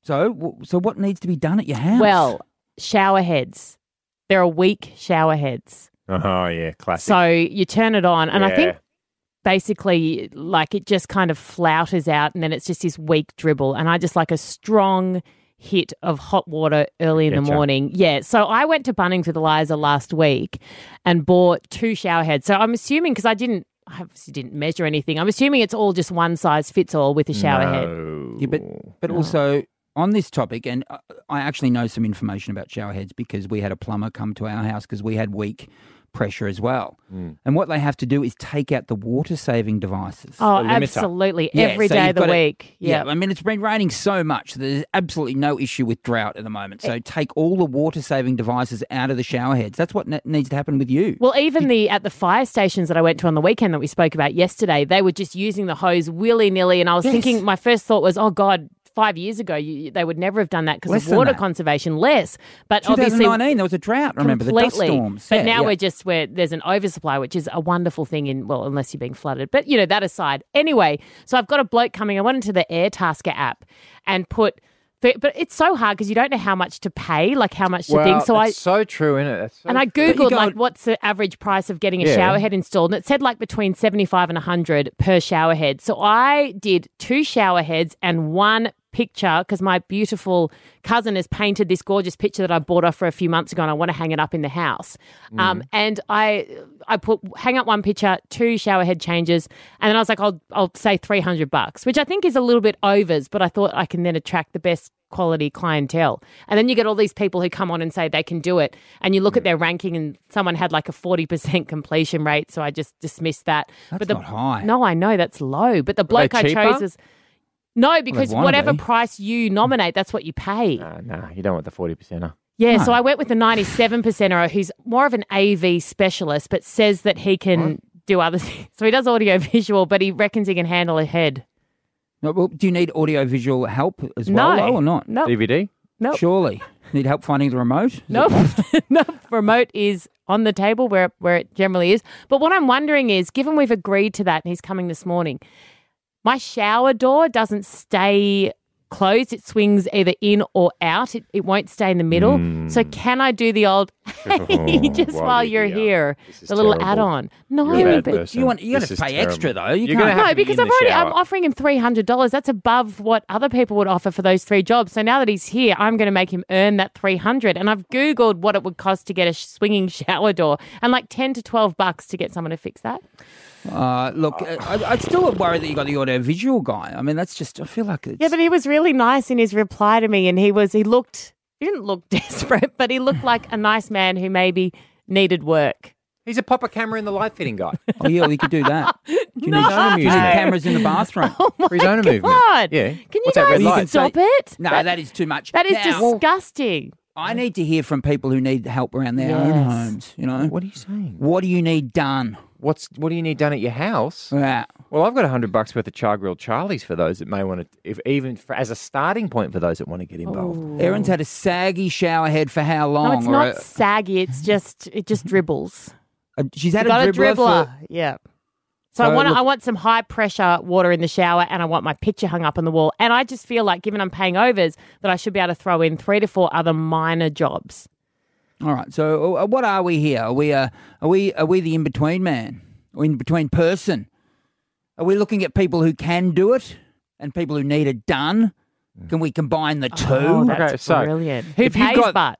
so so what needs to be done at your house? Well, shower heads. There are weak shower heads. Oh, yeah, classic. So you turn it on, and I think Yeah. basically, like, it just kind of flouters out, and then it's just this weak dribble. And I just like a strong hit of hot water early in the Getcha. morning. Yeah. So I went to Bunnings with Eliza last week and bought two shower heads. So I'm assuming, because I didn't, I obviously didn't measure anything. I'm assuming it's all just one size fits all with a shower head. Yeah, but but also on this topic, and uh, I actually know some information about shower heads because we had a plumber come to our house because we had weak pressure as well. Mm. And what they have to do is take out the water-saving devices. Oh, absolutely. Yeah, Every so day you've of the got to- week. Yeah. Yeah. I mean, it's been raining so much. There's absolutely no issue with drought at the moment. So take all the water-saving devices out of the shower heads. That's what ne- needs to happen with you. Well, even the at the fire stations that I went to on the weekend that we spoke about yesterday, they were just using the hose willy-nilly. And I was Yes. thinking, my first thought was, oh, God, five years ago, you, they would never have done that because Less of than water that. conservation, less. But obviously, twenty nineteen, there was a drought, remember, the dust completely. storms. But Yeah, now yeah. we're just where there's an oversupply, which is a wonderful thing in, well, unless you're being flooded. But, you know, that aside. Anyway, so I've got a bloke coming. I went into the AirTasker app and put, but it's so hard because you don't know how much to pay, like how much to Well, think. So I that's so true, isn't it? That's so and I true. googled like what's the average price of getting a Yeah. shower head installed, and it said like between seventy-five and one hundred per shower head. So I did two shower heads and one picture because my beautiful cousin has painted this gorgeous picture that I bought off her a few months ago, and I want to hang it up in the house. Um, and I I put hang up one picture, two shower head changes, and then I was like, I'll I'll say three hundred bucks, which I think is a little bit overs, but I thought I can then attract the best quality clientele. And then you get all these people who come on and say they can do it, and you look at their ranking and someone had like a forty percent completion rate, so I just dismissed that. That's but the, not high. No, I know that's low, but the bloke I cheaper? chose is no, because wanna whatever be. price you nominate, that's what you pay. No, no, you don't want the forty percenter. Yeah, No. so I went with the ninety-seven percenter who's more of an A V specialist, but says that he can do other things. So he does audio visual, but he reckons he can handle a head. No, well, do you need audio-visual help as well, No. though, or not? No. D V D? No. Surely. Need help finding the remote? No, no, remote is on the table where where it generally is. But what I'm wondering is, given we've agreed to that and he's coming this morning, my shower door doesn't stay closed. It swings either in or out. It, it won't stay in the middle. Mm. So can I do the old hey, just what while a you're dear. here, This is the little terrible. add-on? No, You're a bad but person. You want you got This to is pay terrible. extra though. You You're gonna can't. have no, to be because in I've the already shower. I'm offering him three hundred dollars. That's above what other people would offer for those three jobs. So now that he's here, I'm going to make him earn that three hundred. And I've googled what it would cost to get a sh- swinging shower door, and like ten to twelve bucks to get someone to fix that. Uh, look, I, I'd still worry that you got the audio-visual guy. I mean, that's just. I feel like it's. Yeah, but he was really nice in his reply to me, and he was he looked he didn't look desperate, but he looked like a nice man who maybe needed work. He's a pop a camera in the light fitting guy. Oh yeah, we could do that. Do you No. need, do you need amusement. cameras in the bathroom? Oh my For his own God. movement. Yeah. Can you What's that, red guys light? stop it? No, that is too much. That is Now, disgusting. I need to hear from people who need help around their own Yes. homes. You know, What are you saying? what do you need done? What's what do you need done at your house? Yeah. Well, I've got a hundred bucks worth of char grilled Charlies for those that may want to, if even for, as a starting point for those that want to get involved. Erin's had a saggy shower head for how long? No, it's Or not a- saggy. It's just it just dribbles. a- she's had You got a a dribbler. dribbler. for- Yeah. So, I So, want look- I want some high pressure water in the shower, and I want my picture hung up on the wall. And I just feel like, given I'm paying overs, that I should be able to throw in three to four other minor jobs. All right. So, uh, what are we here? Are we uh, are we are we the in between man? Or in between person? Are we looking at people who can do it and people who need it done? Can we combine the two? Oh, that's Okay, so brilliant. Who if you've pays, got- but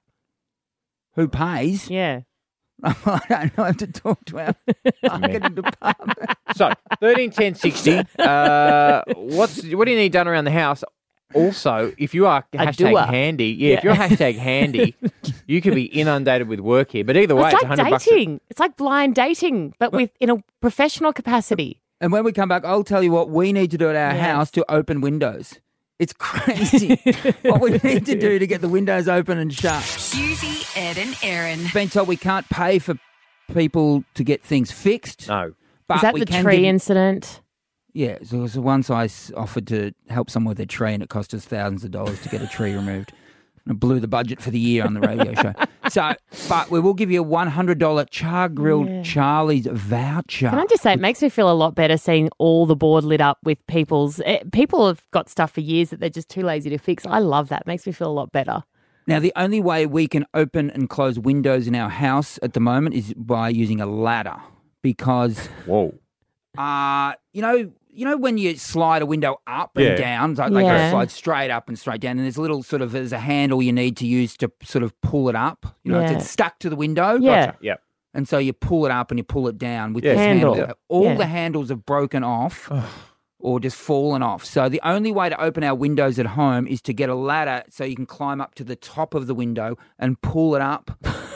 Who pays? yeah. I don't know how to talk to our marketing department. So thirteen ten sixty. Uh, what's what do you need done around the house? Also, if you are A hashtag doer. handy, yeah, if Yeah. you're hashtag handy, you could be inundated with work here. But either way, It's it's, like one hundred bucks. dating. It's like blind dating, but with in a professional capacity. And when we come back, I'll tell you what we need to do at our Yes. house to open windows. It's crazy what we need to do to get the windows open and shut. Husey, Ed and Erin. Been told we can't pay for people to get things fixed. No. But Is that we the can tree give- incident? Yeah, so, so once I s- offered to help someone with their tree and it cost us thousands of dollars to get a tree removed. And it blew the budget for the year on the radio show. So, but we will give you a one hundred dollars Char Grilled Yeah. Charlie's voucher. Can I just say, it makes me feel a lot better seeing all the board lit up with people's. Eh, people have got stuff for years that they're just too lazy to fix. I love that. It makes me feel a lot better. Now, the only way we can open and close windows in our house at the moment is by using a ladder because, Whoa. uh, you know, you know when you slide a window up Yeah. and down, like, like Yeah. it slides straight up and straight down, and there's a little sort of there's a handle you need to use to sort of pull it up. You know, it's, Yeah. it's stuck to the window. Yeah. Gotcha. Yep. And so you pull it up and you pull it down with Yeah. this Handle. handle. All Yeah. the handles have broken off or just fallen off. So the only way to open our windows at home is to get a ladder so you can climb up to the top of the window and pull it up.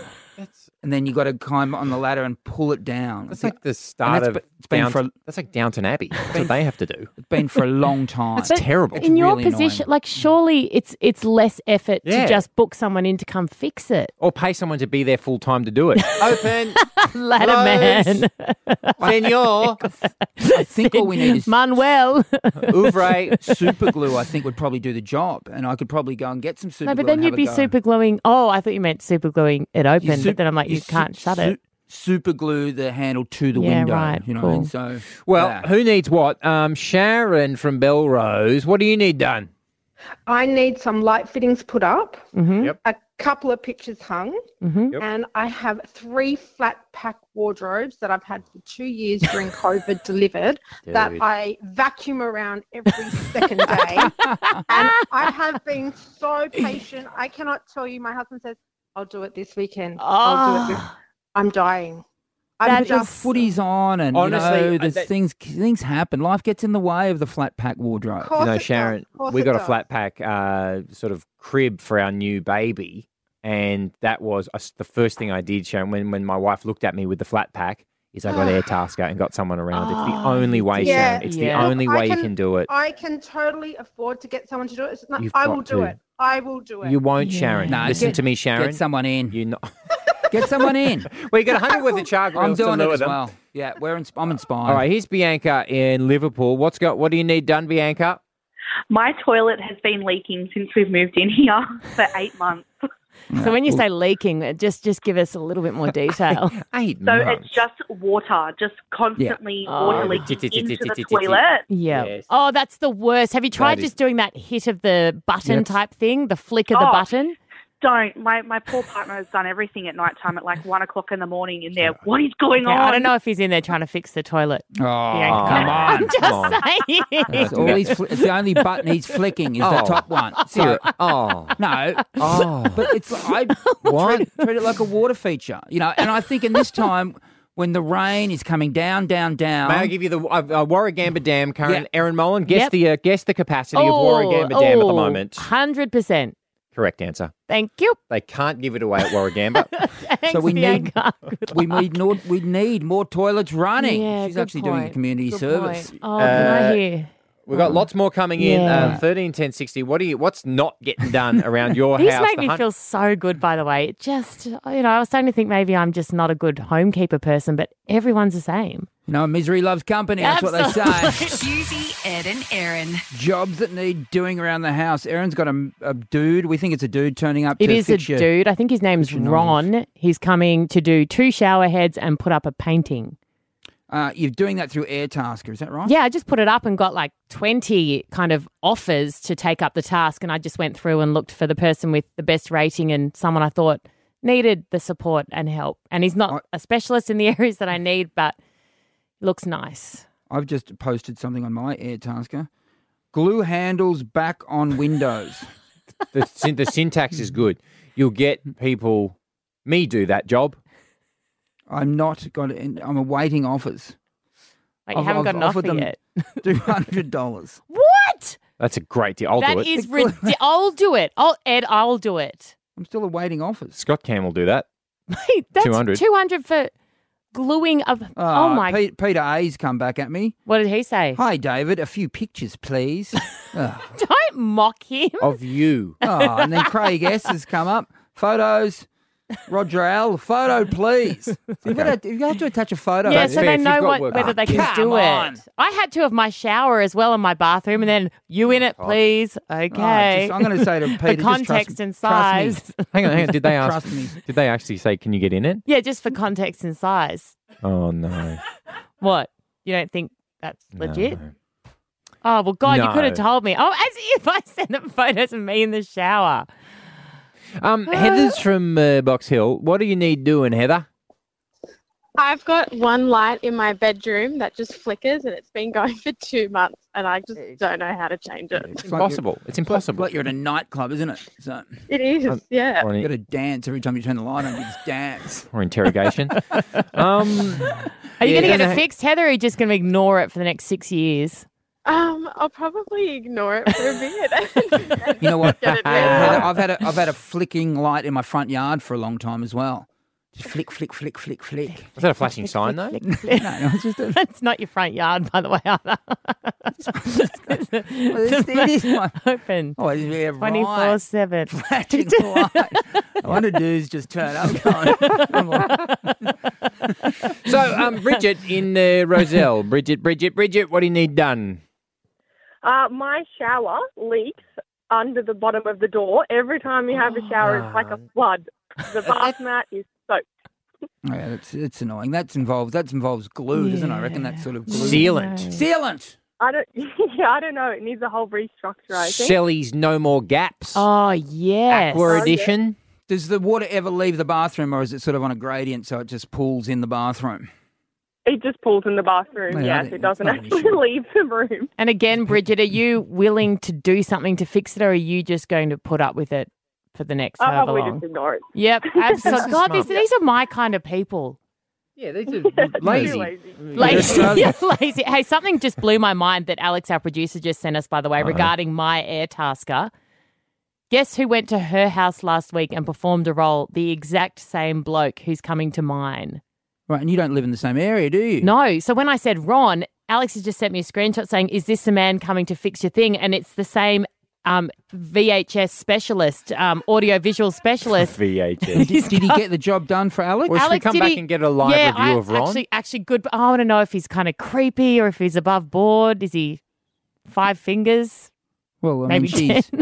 And then you got to climb on the ladder and pull it down. That's I think like the start that's of be- it's been Down- for a- that's like Downton Abbey. That's what they have to do. it's been for a long time. That's terrible. It's In your really position, annoying. like surely it's it's less effort Yeah. to just book someone in to come fix it. Or pay someone to be there full time to do it. Open, Ladder man, senor, I think all we need is Manuel. ouvre. super glue. I think would probably do the job, and I could probably go and get some super No, glue. but then and you'd have be a go. super gluing. Oh, I thought you meant super gluing it open, You but sup- then I'm like, you, su- can't shut su- it. Super glue the handle to the Yeah, window. right, You know, cool. and so Well, yeah. who needs what? Um, Sharon from Belrose. What do you need done? I need some light fittings put up, Mm-hmm. Yep. a couple of pictures hung, Mm-hmm. Yep. and I have three flat pack wardrobes that I've had for two years during COVID delivered that Dude. I vacuum around every second day. And I have been so patient. I cannot tell you. My husband says, I'll do it this weekend. I'll do it. This. I'm dying. I'm That Your just footy's on, and Honestly, you know, I- there's that- things things happen. Life gets in the way of the flat pack wardrobe. Course You know, it does. Sharon, Course we it got a does. flat pack uh, sort of crib for our new baby. And that was uh, the first thing I did, Sharon, when, when my wife looked at me with the flat pack, is I got Airtasker and got someone around. It's the Oh, only way, Yeah. Sharon. It's Yeah. the only Look, I way you can- can do it. I can totally afford to get someone to do it. It's not, You've I got will do to. it. I will do it. You won't, Yeah. Sharon. No, Listen get- to me, Sharon. Get someone in. You know. Get someone in. Well, you got a hundred worth of char I'm grills to doing it lure as them. well. Yeah, we're ins- I'm inspired. All right, here's Bianca in Liverpool. What's got? What do you need done, Bianca? My toilet has been leaking since we've moved in here for eight months. So when you say leaking, uh, just just give us a little bit more detail. Eight So months. it's just water, just constantly Oh. water leaking into the toilet. Yeah. Yes. Oh, that's the worst. Have you tried That is- just doing that hit of the button Yep. type thing, the flick of the Oh. button? Don't. My my poor partner has done everything at night time at like one o'clock in the morning in there. What is going Yeah, on? I don't know if he's in there trying to fix the toilet. Oh, Bianca. come on. I'm just come on. saying. That's all he's fl- it's the only button he's flicking is the Oh. top one. So, Ser- oh. no, Oh. but it's I treat, treat it like a water feature, you know. And I think in this time when the rain is coming down, down, down. May I give you the uh, uh, Warragamba Dam, Karen? Yeah. Aaron Mullen, guess Yep. the uh, guess the capacity of Warragamba Dam at the moment. one hundred percent. Correct answer. Thank you. They can't give it away at Warragamba. Thanks, So we need- Bianca. Good we luck. need more, we need more toilets running. Yeah, She's good actually doing a point. community Good service. point. Oh, can I Uh, hear? We've got lots more coming in. Yeah. Um, thirteen ten sixty. What do you? What's not getting done around your These house? make The me hun- feel so good, by the way. It just, you know, I was starting to think maybe I'm just not a good homekeeper person, but everyone's the same. You know, misery loves company. That's what they say. Husey, Ed and Erin. Jobs that need doing around the house. Erin's got a, a dude. We think it's a dude turning up It to is a fix your- dude. I think his name's your Ron. He's coming to do two shower heads and put up a painting. Uh, you're doing that through Airtasker, is that right? Yeah, I just put it up and got like twenty kind of offers to take up the task. And I just went through and looked for the person with the best rating and someone I thought needed the support and help. And he's not a specialist in the areas that I need, but looks nice. I've just posted something on my Airtasker. Glue handles back on windows. the, syn- the syntax is good. You'll get people. Me do that job. I'm not got. In, I'm awaiting offers. Wait, you I've- haven't I've got an offered offer them yet. Two hundred dollars. What? That's a great deal. I'll That do it. is ridiculous. I'll do it. I'll, Ed, I'll do it. I'm still awaiting offers. Scott Cam will do that. Mate, that's two hundred. two hundred for gluing up. Oh, my. Pete, Peter A's come back at me. What did he say? Hi, David. A few pictures, please. oh. Don't mock him. Of you. Oh, and then Craig S has come up. Photos. Roger Al, photo, please. You've, got to, you have to attach a photo. Yeah, so they know what, whether they can Come do on. it. I had to have my shower as well in my bathroom, and then you in it, please. Okay. Oh, just- I'm going to say to Peter, for just trust- context and trust me. size. Hang on, hang on. Did they ask? Trust me. Did they actually say, "Can you get in it"? Yeah, just for context and size. Oh no. What? You don't think that's legit? No. Oh well, God, you No. could have told me. Oh, as if I sent them photos of me in the shower. Um, Heather's from uh, Box Hill. What do you need doing, Heather? I've got one light in my bedroom that just flickers, and it's been going for two months, and I just don't know how to change it. It's impossible. It's impossible. Like you're at a nightclub, isn't it? So It is, yeah. Or you an, got to dance every time you turn the light on. You just dance. or interrogation. um, Are you yeah, going to get no, it fixed, Heather, or are you just going to ignore it for the next six years? Um, I'll probably ignore it for a bit. You know what? Get it Uh, rid. I've had a I've had a flicking light in my front yard for a long time as well. Just flick, flick, flick, flick, flick. Is that a flashing sign though? no, no, it's just a, That's not your front yard, by the way, either. it's, it is my Open. oh, yeah, right. twenty-four seven. Flashing light. I wonder dudes just turn up. Going, So, um, Bridget in uh, Roselle. Bridget, Bridget, Bridget, what do you need done? Uh, my shower leaks under the bottom of the door. Every time you have a shower, it's like a flood. The bath mat is soaked. yeah, it's it's annoying. That's involved. That involves glue, doesn't it? I reckon that sort of glue. Sealant. Sealant. I don't. Yeah, I don't know. It needs a whole restructure. I think. Shelley's No More Gaps. Oh, yes. Aqua Oh, yeah. Edition. Does the water ever leave the bathroom, or is it sort of on a gradient so it just pools in the bathroom? It just pools in the bathroom. Yeah, I Yes, think it doesn't that's not an actually leave the room. And again, Bridget, are you willing to do something to fix it, or are you just going to put up with it for the next I'll however probably long? just ignore it. Yep, absolutely. God, these, smart. these are my kind of people. Yeah, these are Too lazy. lazy. Lazy, Yeah. lazy. Hey, something just blew my mind that Alex, our producer, just sent us, by the way, regarding my Air Tasker. Guess who went to her house last week and performed a role? The exact same bloke who's coming to mine. Right, and you don't live in the same area, do you? No. So when I said Ron, Alex has just sent me a screenshot saying, is this a man coming to fix your thing? And it's the same um, V H S specialist, um, audio-visual specialist. V H S. Did, did he get the job done for Alex? Or should we Alex, come did back he- and get a live yeah, review I, of Ron? Actually, actually good. I want to know if he's kind of creepy or if he's above board. Is he five fingers? Well, I Maybe mean, she's ten.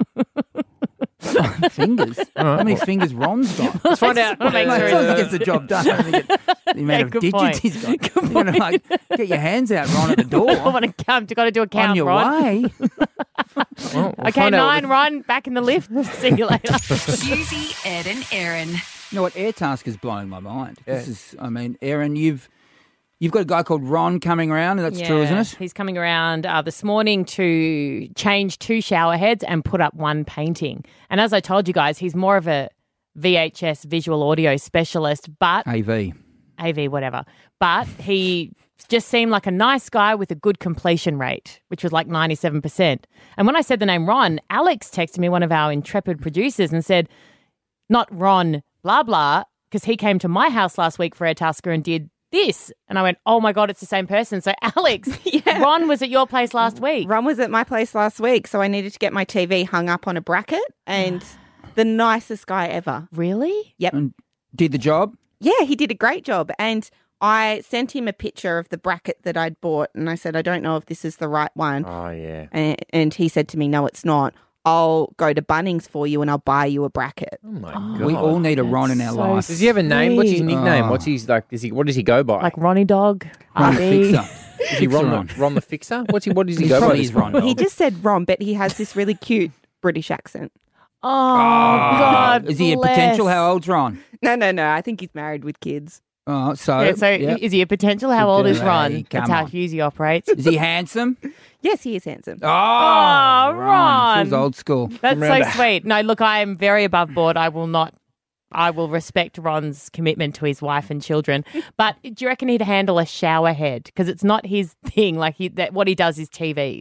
fingers. How many fingers Ron's got? Let's find out. Make Like, sure as long as he's- he gets the job done, I think it- the amount Yeah, of good digits point. he's got. You're gonna, like, get your hands out, Ron, at the door. I want to come. Got to do a count, On your Ron. way. Well, we'll Okay, find out nine, Ron, back in the lift. See you later. Susie, Ed, and Aaron. You know what? Air Task is blowing my mind. This is, I mean, Aaron, you've you've got a guy called Ron coming around, and that's true, isn't it? He's coming around uh, this morning to change two shower heads and put up one painting. And as I told you guys, he's more of a V H S visual audio specialist, but A V. A V, whatever. But he just seemed like a nice guy with a good completion rate, which was like ninety-seven percent. And when I said the name Ron, Alex texted me, one of our intrepid producers, and said, not Ron, blah, blah, because he came to my house last week for Air Tasker and did this. And I went, oh my God, it's the same person. So Alex, Yeah. Ron was at your place last week. Ron was at my place last week, so I needed to get my T V hung up on a bracket, and the nicest guy ever. Really? Yep. And did the job? Yeah, he did a great job. And I sent him a picture of the bracket that I'd bought, and I said, I don't know if this is the right one. Oh, yeah. And, and he said to me, no, it's not. I'll go to Bunnings for you and I'll buy you a bracket. Oh, my God. We all need a Ron in our so life. Does he have a name? What's his sweet. nickname? Oh. What's his, like, is he, what does he go by? Like Ronnie Dog, Ron the R D. Fixer. is he Ron, Ron. the, Ron the Fixer? What's he, what does he He go by? probably this is Ron. point? He just said Ron, but he has this really cute British accent. Oh, God. Is he a bless. potential? How old's Ron? No, no, no. I think he's married with kids. Oh, so Yeah, so yeah. is he a potential? How old is Hey, Ron? come That's how on. Husey operates. Is he handsome? Yes, he is handsome. Oh, Oh, Ron. Feels old school. That's so Remember- sweet. No, look, I am very above board. I will not, I will respect Ron's commitment to his wife and children. But do you reckon he'd handle a shower head? Because it's not his thing. Like, he, that, what he does is T Vs.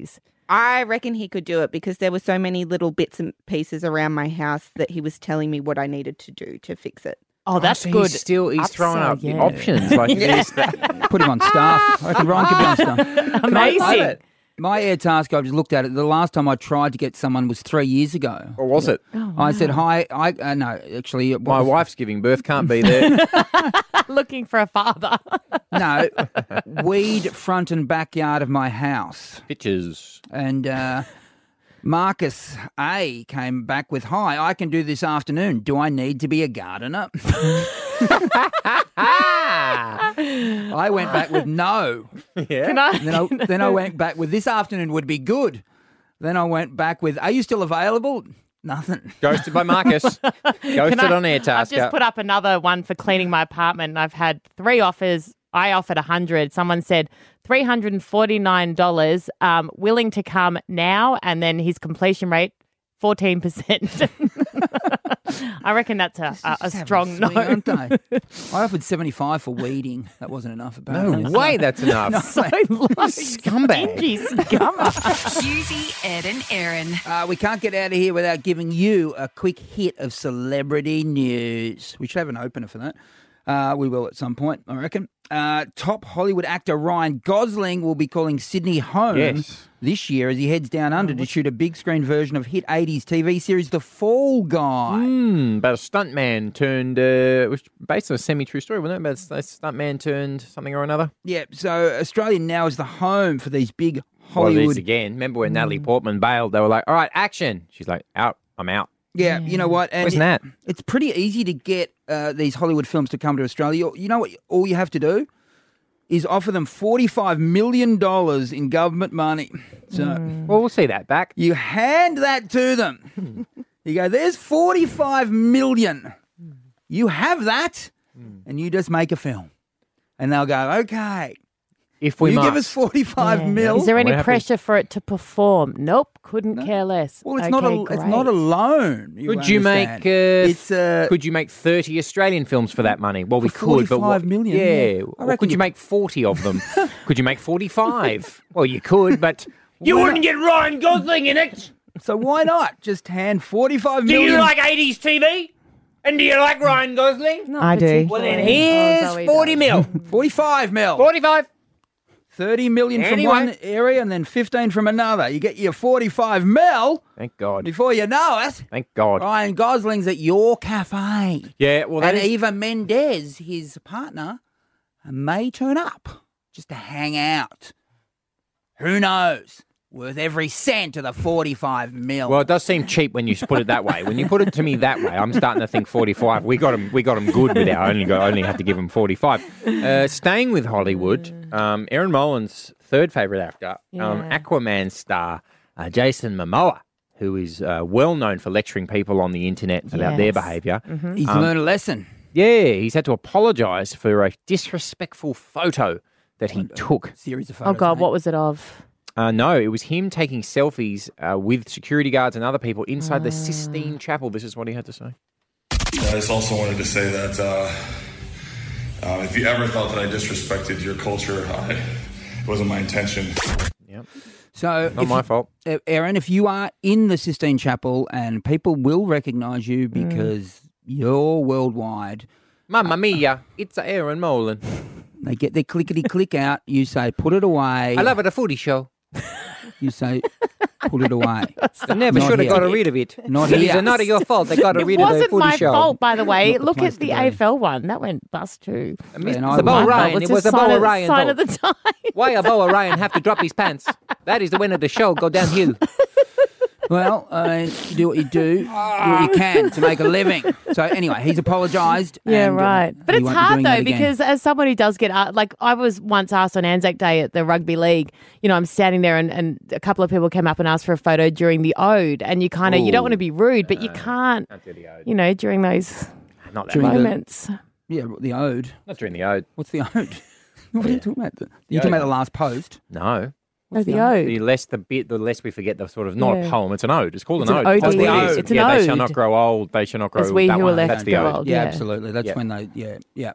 I reckon he could do it because there were so many little bits and pieces around my house that he was telling me what I needed to do to fix it. Oh, that's so good. He's still he's throwing Upsell, up yeah. options. Like he's- Put him on staff. I reckon Ryan could be on staff. Amazing. I- My Air Task, I've just looked at it. The last time I tried to get someone was three years ago. Or was it? Oh, I said, hi. I uh, No, actually. It My was, wife's giving birth, can't be there. Looking for a father. No, weed front and backyard of my house. Pictures. And uh, Marcus A came back with, hi, I can do this afternoon. Do I need to be a gardener? I went back with no. Yeah. Can I? Then I, then I went back with this afternoon would be good. Then I went back with, are you still available? Nothing. Ghosted by Marcus. Ghosted Can I- on Air I've Task. just put up another one for cleaning my apartment. I've had three offers. I offered one hundred. Someone said three hundred forty-nine dollars, um, willing to come now, and then his completion rate, fourteen percent. I reckon that's a, a, a strong no. Swing, aren't they? I offered seventy-five for weeding. That wasn't enough, apparently. No way that's enough. No. So low. Scumbag. Stinky scummer. Susie, Ed, and Erin. Uh, we can't get out of here without giving you a quick hit of celebrity news. We should have an opener for that. Uh, we will at some point, I reckon. Uh, top Hollywood actor Ryan Gosling will be calling Sydney home Yes. this year as he heads down under to shoot a big screen version of hit eighties T V series The Fall Guy. Mm, about a stuntman turned, uh, which based on a semi-true story, wasn't it? About a stuntman turned something or another. Yeah, so Australia now is the home for these big Well, it is Hollywood. again. Remember when Natalie Portman bailed? They were like, all right, action. She's like, out. I'm out. Yeah, you know what? And Where's Nat? It's pretty easy to get uh, these Hollywood films to come to Australia. You know what? All you have to do is offer them forty-five million dollars in government money. So Well, we'll see that back. you hand that to them. You go, there's forty-five million dollars. You have that, and you just make a film. And they'll go, okay, If we you must. give us forty-five mil. Is there any We're happy. pressure for it to perform? Nope, couldn't care less. Well, it's Okay, not a it's not a great. loan. Could you make? understand. Uh, it's uh, could you make thirty Australian films for that money? Well, we For could, but what? forty-five million, Yeah. yeah. I Or reckon could you you- make forty of them? Could you make forty-five? Well, you could, but you Why wouldn't get Ryan Gosling in it. So why not just hand forty-five Do million? you like eighties T V? And do you like Ryan Gosling? Not I do. Well, then particularly. here's Oh, Zoe forty does. mil. forty-five mil. forty-five. thirty million from Anyway. one area and then fifteen from another. You get your forty-five mil. Thank God. Before you know it, Thank God. Ryan Gosling's at your cafe. Yeah, well, that and is... Eva Mendes, his partner, may turn up just to hang out. Who knows? Worth every cent of the forty-five mil. Well, it does seem cheap when you put it that way. When you put it to me that way, I'm starting to think forty-five. We got him. We got him good with our only got only had to give him forty-five. Uh, staying with Hollywood, um, Erin Molan's third favourite actor, um, Yeah. Aquaman star uh, Jason Momoa, who is uh, well known for lecturing people on the internet about their Yes. behaviour. Mhm. He's um, learned a lesson. Yeah, he's had to apologise for a disrespectful photo that he took. Series of photos. Oh God, mate. what was it of? Uh, no, it was him taking selfies uh, with security guards and other people inside the Sistine Chapel. This is what he had to say. I just also wanted to say that uh, uh, if you ever thought that I disrespected your culture, I, it wasn't my intention. Yep. So, Not if my you- fault. uh, Aaron, if you are in the Sistine Chapel and people will recognise you because you're worldwide, Mamma mia, it's Aaron Molan. they get their clickety click out. You say, put it away. I love it, a footy show. You say, put it away. I never Not should have here. got rid of it. Not It's here. not your fault. They got It rid of the wasn't footy my show. fault, by the way. Not the Look place at to the be. A F L one. That went bust too. And It's I a Bo love My Ryan. fault. It It's was a a Bo sign of- Ryan sign fault. of the time. Why a Bo Ryan have to drop his pants? That is the winner of the show. Go downhill. Well, uh, you do what you do, do what you can to make a living. So anyway, he's apologised. Yeah, and, um, right. But he it's won't be hard doing that though again. because as someone who does get uh, like I was once asked on Anzac Day at the rugby league, you know, I'm standing there and, and a couple of people came up and asked for a photo during the ode, and you kind of you don't want to be rude, but you can't, Can't do the ode. you know, during those Not that During much. the- moments. Yeah, the ode. Not during the ode. What's the ode? What are you talking about? You're talking ode. about the last post. No. No, the ode. The less the bit, the less we forget the sort of not Yeah. a poem. It's an ode. It's called It's an an ode. ode. That's what it is. It's an yeah, they shall ode. not grow old. They shall not grow. As we that who are one. left That's the grow ode. old. Yeah, Yeah. absolutely. That's Yeah. when they. Yeah, yeah,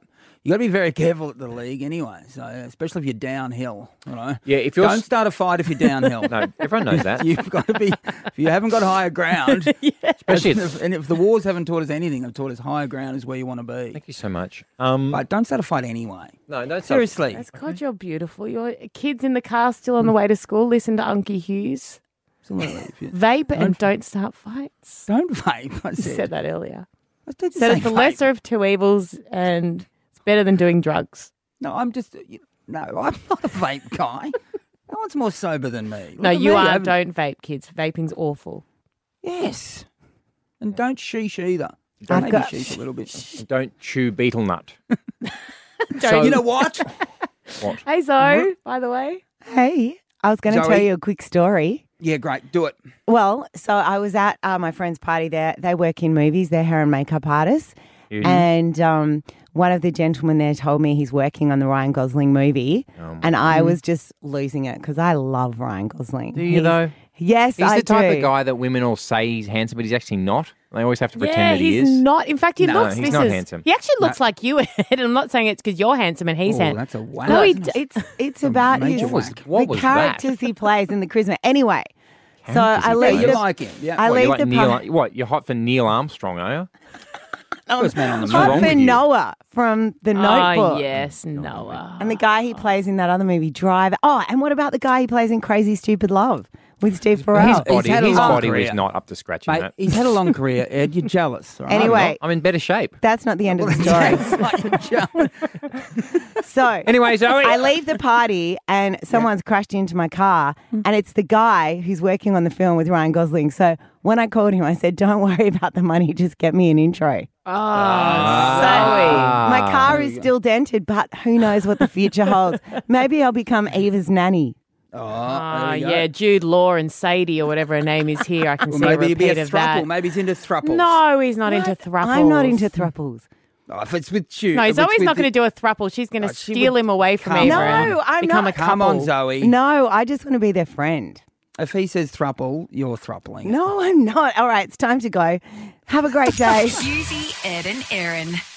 You got to be very careful at the league anyway. So especially if you're downhill, you know. Yeah, if you're don't s- start a fight if you're downhill. No, everyone knows that. You've got to be. If you haven't got higher ground, Especially and if- if, and if the wars haven't taught us anything, they've taught us higher ground is where you want to be. Thank you so much. Um, but don't start a fight anyway. No, don't start- seriously. That's God, you're beautiful. Your kids in the car still on the way to school. Listen to Unky Hughes. Absolutely. If you- Vape and don't start fights. Don't vape. I You said. said that earlier. I did Said say it's the vape. lesser of two evils and it's better than doing drugs. No, I'm just. you- No, I'm not a vape guy. No one's more sober than me. Look No, at you me, I are. haven't- Don't vape, kids. Vaping's awful. Yes. And don't sheesh either. I've Maybe got- sheesh a little bit. Don't chew beetle nut. So, you know what? What? Hey, Zoe, by the way. Hey, I was going to Zoe? tell you a quick story. Yeah, great. Do it. Well, so I was at uh, my friend's party there. They work in movies. They're hair and makeup artists. Mhm. And um, one of the gentlemen there told me he's working on the Ryan Gosling movie. Um, and I mhm. was just losing it because I love Ryan Gosling. Do you He's- though? Yes, He's I the type do. of guy that women all say he's handsome, but he's actually not. They always have to pretend Yeah, that he he's is. not. In fact, he No, looks. he's this not is, handsome. He actually No. looks like you. And I'm not saying it's because you're handsome and he's Oh, handsome. that's a wow. No, he, Isn't it? it's it's about his major whack. What the was that? characters he plays and the charisma. Anyway, so Characters I he leave plays. You the like him, yeah. I What, you leave like the Neil, par- what, you're hot for Neil Armstrong, are you? First man on the What's hot wrong for with you? Noah from The Notebook. Oh, yes, Noah. And the guy he plays in that other movie, Driver. Oh, and what about the guy he plays in Crazy Stupid Love with Steve Carell? His body, had a his long body was career. not up to scratch in Mate, that. he's had a long career, Ed. You're jealous. All right? Anyway, I'm, not. I'm in better shape. That's not the end of the story. It's like you're jealous. So Anyway, Zoe. I leave the party and someone's crashed into my car and it's the guy who's working on the film with Ryan Gosling. So when I called him, I said, don't worry about the money, just get me an intro. Oh, Ah. My car is still dented, but who knows what the future holds. Maybe I'll become Eva's nanny. Oh, Ah, there you go. yeah, Jude Law and Sadie or whatever her name is here. I can Well, see a maybe he'd be repeat a of thruple. that. Maybe he's into thruples. No, he's not into thruples. I'm not into thruples. Oh, if it's with you. No, if it's Zoe's with not the- going to do a thruple. She's going to Oh, she steal would- him away from Come Eva. No, and I'm become not. A Come couple. on, Zoe. No, I just want to be their friend. If he says thruple, you're thruppling. No, I'm not. All right, it's time to go. Have a great day. Susie, Ed, and Erin.